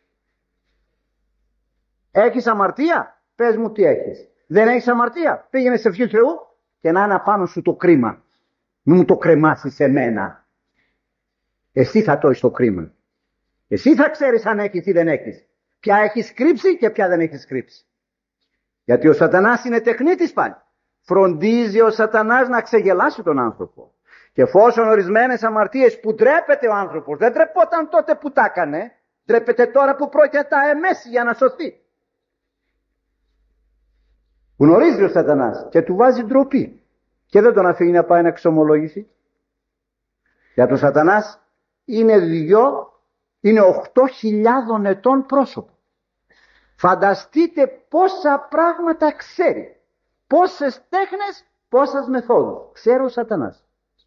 Έχεις αμαρτία? Πες μου τι έχεις. Δεν έχεις αμαρτία? Πήγαινε σε ευχή του Θεού και να είναι απάνω σου το κρίμα. Μην μου το κρεμάσεις σε μένα. Εσύ θα το έχεις το κρίμα. Εσύ θα ξέρεις αν έχεις ή δεν έχεις. Ποια έχεις κρύψει και ποια δεν έχεις κρύψει. Γιατί ο σατανάς είναι τεχνίτης πάλι. Φροντίζει ο σατανάς να ξεγελάσει τον άνθρωπο. Και εφόσον ορισμένες αμαρτίες που ντρέπεται ο άνθρωπος, δεν ντρεπόταν τότε που τα έκανε, ντρέπεται τώρα που πρόκειται τα εμέσει για να σωθεί. Γνωρίζει ο σατανάς και του βάζει ντροπή και δεν τον αφήνει να πάει να εξομολογηθεί. Για τον σατανάς είναι δυο, είναι οχτώ χιλιάδων ετών πρόσωπο. Φανταστείτε πόσα πράγματα ξέρει, πόσες τέχνες, πόσες μεθόδους ξέρει ο σατανάς.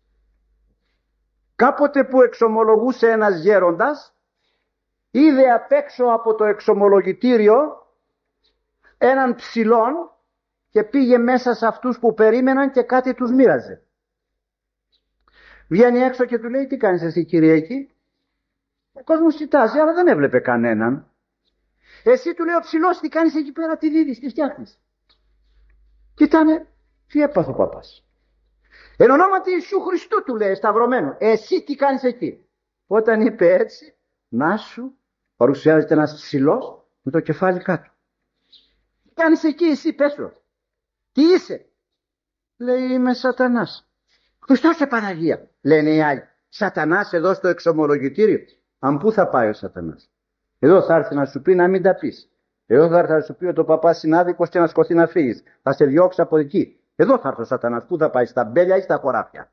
Κάποτε που εξομολογούσε ένας γέροντας, είδε απ' έξω από το εξομολογητήριο έναν ψηλόν και πήγε μέσα σε αυτούς που περίμεναν και κάτι τους μοίραζε. Βγαίνει έξω και του λέει τι κάνεις εσύ Κυριακή? Ο κόσμος κοιτάζει αλλά δεν έβλεπε κανέναν. Εσύ του λέει ο ψηλός τι κάνεις εκεί πέρα, τι δίδεις, τι φτιάχνεις? Κοιτάνε, τι έπαθε ο παπάς. Εν ονόματι Ιησού Χριστού του λέει σταυρωμένο, εσύ τι κάνεις εκεί? Όταν είπε έτσι, να σου παρουσιάζεται ένας ψηλός με το κεφάλι κάτω. Τι κάνεις εκεί εσύ, πες του. Τι είσαι? Λέει είμαι σατανάς. Χριστός και Παναγία. Λένε οι άλλοι. Σατανάς εδώ στο εξομολογητήριο. Αν πού θα πάει ο σατανάς? Εδώ θα έρθει να σου πει να μην τα πεις. Εδώ θα έρθει να σου πει ότι ο παπάς είναι άδικος και να σκοθεί να φύγεις. Θα σε διώξει από εκεί. Εδώ θα έρθει ο σατανάς. Πού θα πάει? Στα μπέλια ή στα χωράφια?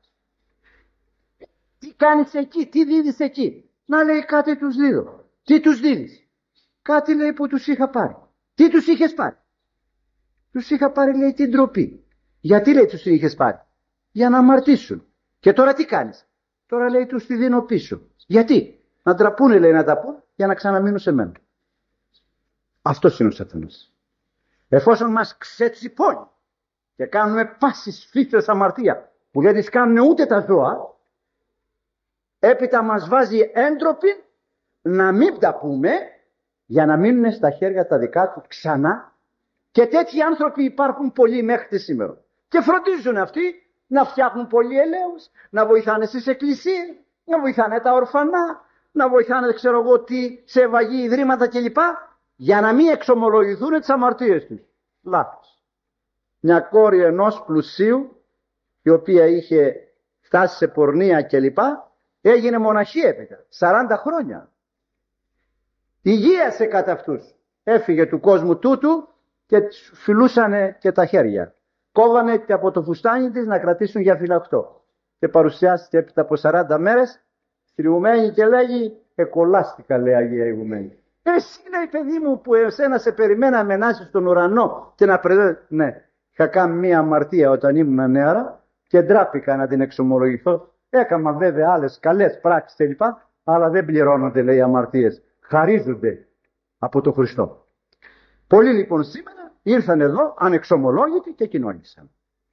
Τι κάνεις εκεί? Τι δίδεις εκεί? Να λέει κάτι τους δίδω. Τι τους δίδεις? Κάτι λέει που τους είχα πάρει. Τι τους είχες πάρει? Τους είχα πάρει λέει την ντροπή. Γιατί λέει τους είχες πάρει? Για να αμαρτήσουν. Και τώρα τι κάνεις? Τώρα λέει τους τη δίνω πίσω. Γιατί? Να ντραπούνε λέει να τα πούν για να ξαναμείνουν σε μένα. Αυτός είναι ο σατανάς. Εφόσον μας ξετσιπώνει και κάνουμε πάσης φύσεως αμαρτία που δεν τις κάνουν ούτε τα ζώα, έπειτα μας βάζει έντροπη να μην τα πούμε για να μείνουν στα χέρια τα δικά του ξανά. Και τέτοιοι άνθρωποι υπάρχουν πολλοί μέχρι τη σήμερα. Και φροντίζουν αυτοί να φτιάχνουν πολλοί ελαίους, να βοηθάνε στις εκκλησίες, να βοηθάνε τα ορφανά, να βοηθάνε δεν ξέρω εγώ τι, σε ευαγή ιδρύματα κλπ. Για να μην εξομολογηθούν τις αμαρτίες τους. Λάθος. Μια κόρη ενός πλουσίου, η οποία είχε φτάσει σε πορνεία κλπ, έγινε μοναχή έπειτα, σαράντα χρόνια. Υγείασε κατά αυτούς. Έφυγε του κόσμου τούτου και φιλούσανε και τα χέρια. Κόβανε και από το φουστάνι της να κρατήσουν για φυλακτό. Και παρουσιάστηκε έπειτα από σαράντα μέρες, θρυγουμένη και λέγει «Εκολάστηκα», λέει Αγία Ηγουμένη. Εσύ λέει παιδί μου που εσένα σε περιμέναμε να είσαι στον ουρανό και να πρεδέ... Ναι, είχα κάνει μία αμαρτία όταν ήμουν νεαρά και ντράπηκα να την εξομολογηθώ. Έκανα βέβαια άλλες καλές πράξεις κλπ. Αλλά δεν πληρώνονται λέει οι αμαρτίες. Χαρίζονται από τον Χριστό. Πολλοί λοιπόν σήμερα ήρθαν εδώ ανεξομολόγητοι και κοινώνησαν.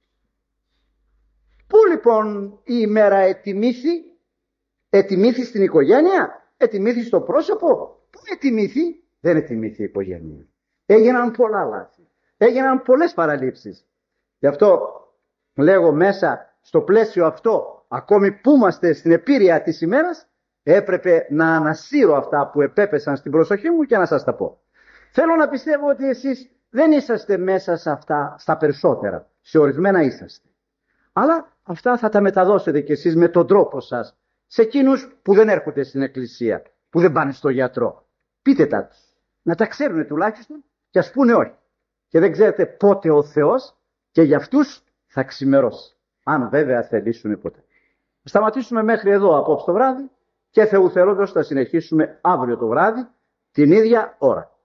Πού λοιπόν η ημέρα ετιμήθη? Ετιμήθη στην οικογένεια? Ετιμήθη στο πρόσωπο? Πού ετιμήθη? Δεν ετιμήθη η οικογένεια. Έγιναν πολλά λάθη. Έγιναν πολλές παραλήψεις. Γι' αυτό λέγω μέσα στο πλαίσιο αυτό, ακόμη που είμαστε στην επίρρεια της ημέρας, έπρεπε να ανασύρω αυτά που επέπεσαν στην προσοχή μου και να σας τα πω. Θέλω να πιστεύω ότι εσείς δεν είσαστε μέσα σε αυτά, στα περισσότερα. Σε ορισμένα είσαστε. Αλλά αυτά θα τα μεταδώσετε κι εσείς με τον τρόπο σας σε εκείνους που δεν έρχονται στην εκκλησία, που δεν πάνε στο γιατρό. πείτε τα τους. Να τα ξέρουν τουλάχιστον και ας πούνε όχι. Και δεν ξέρετε πότε ο Θεός και για αυτούς θα ξημερώσει. Αν βέβαια θελήσουν ποτέ. Σταματήσουμε μέχρι εδώ απόψε το βράδυ και Θεού θέλοντος θα συνεχίσουμε αύριο το βράδυ την ίδια ώρα.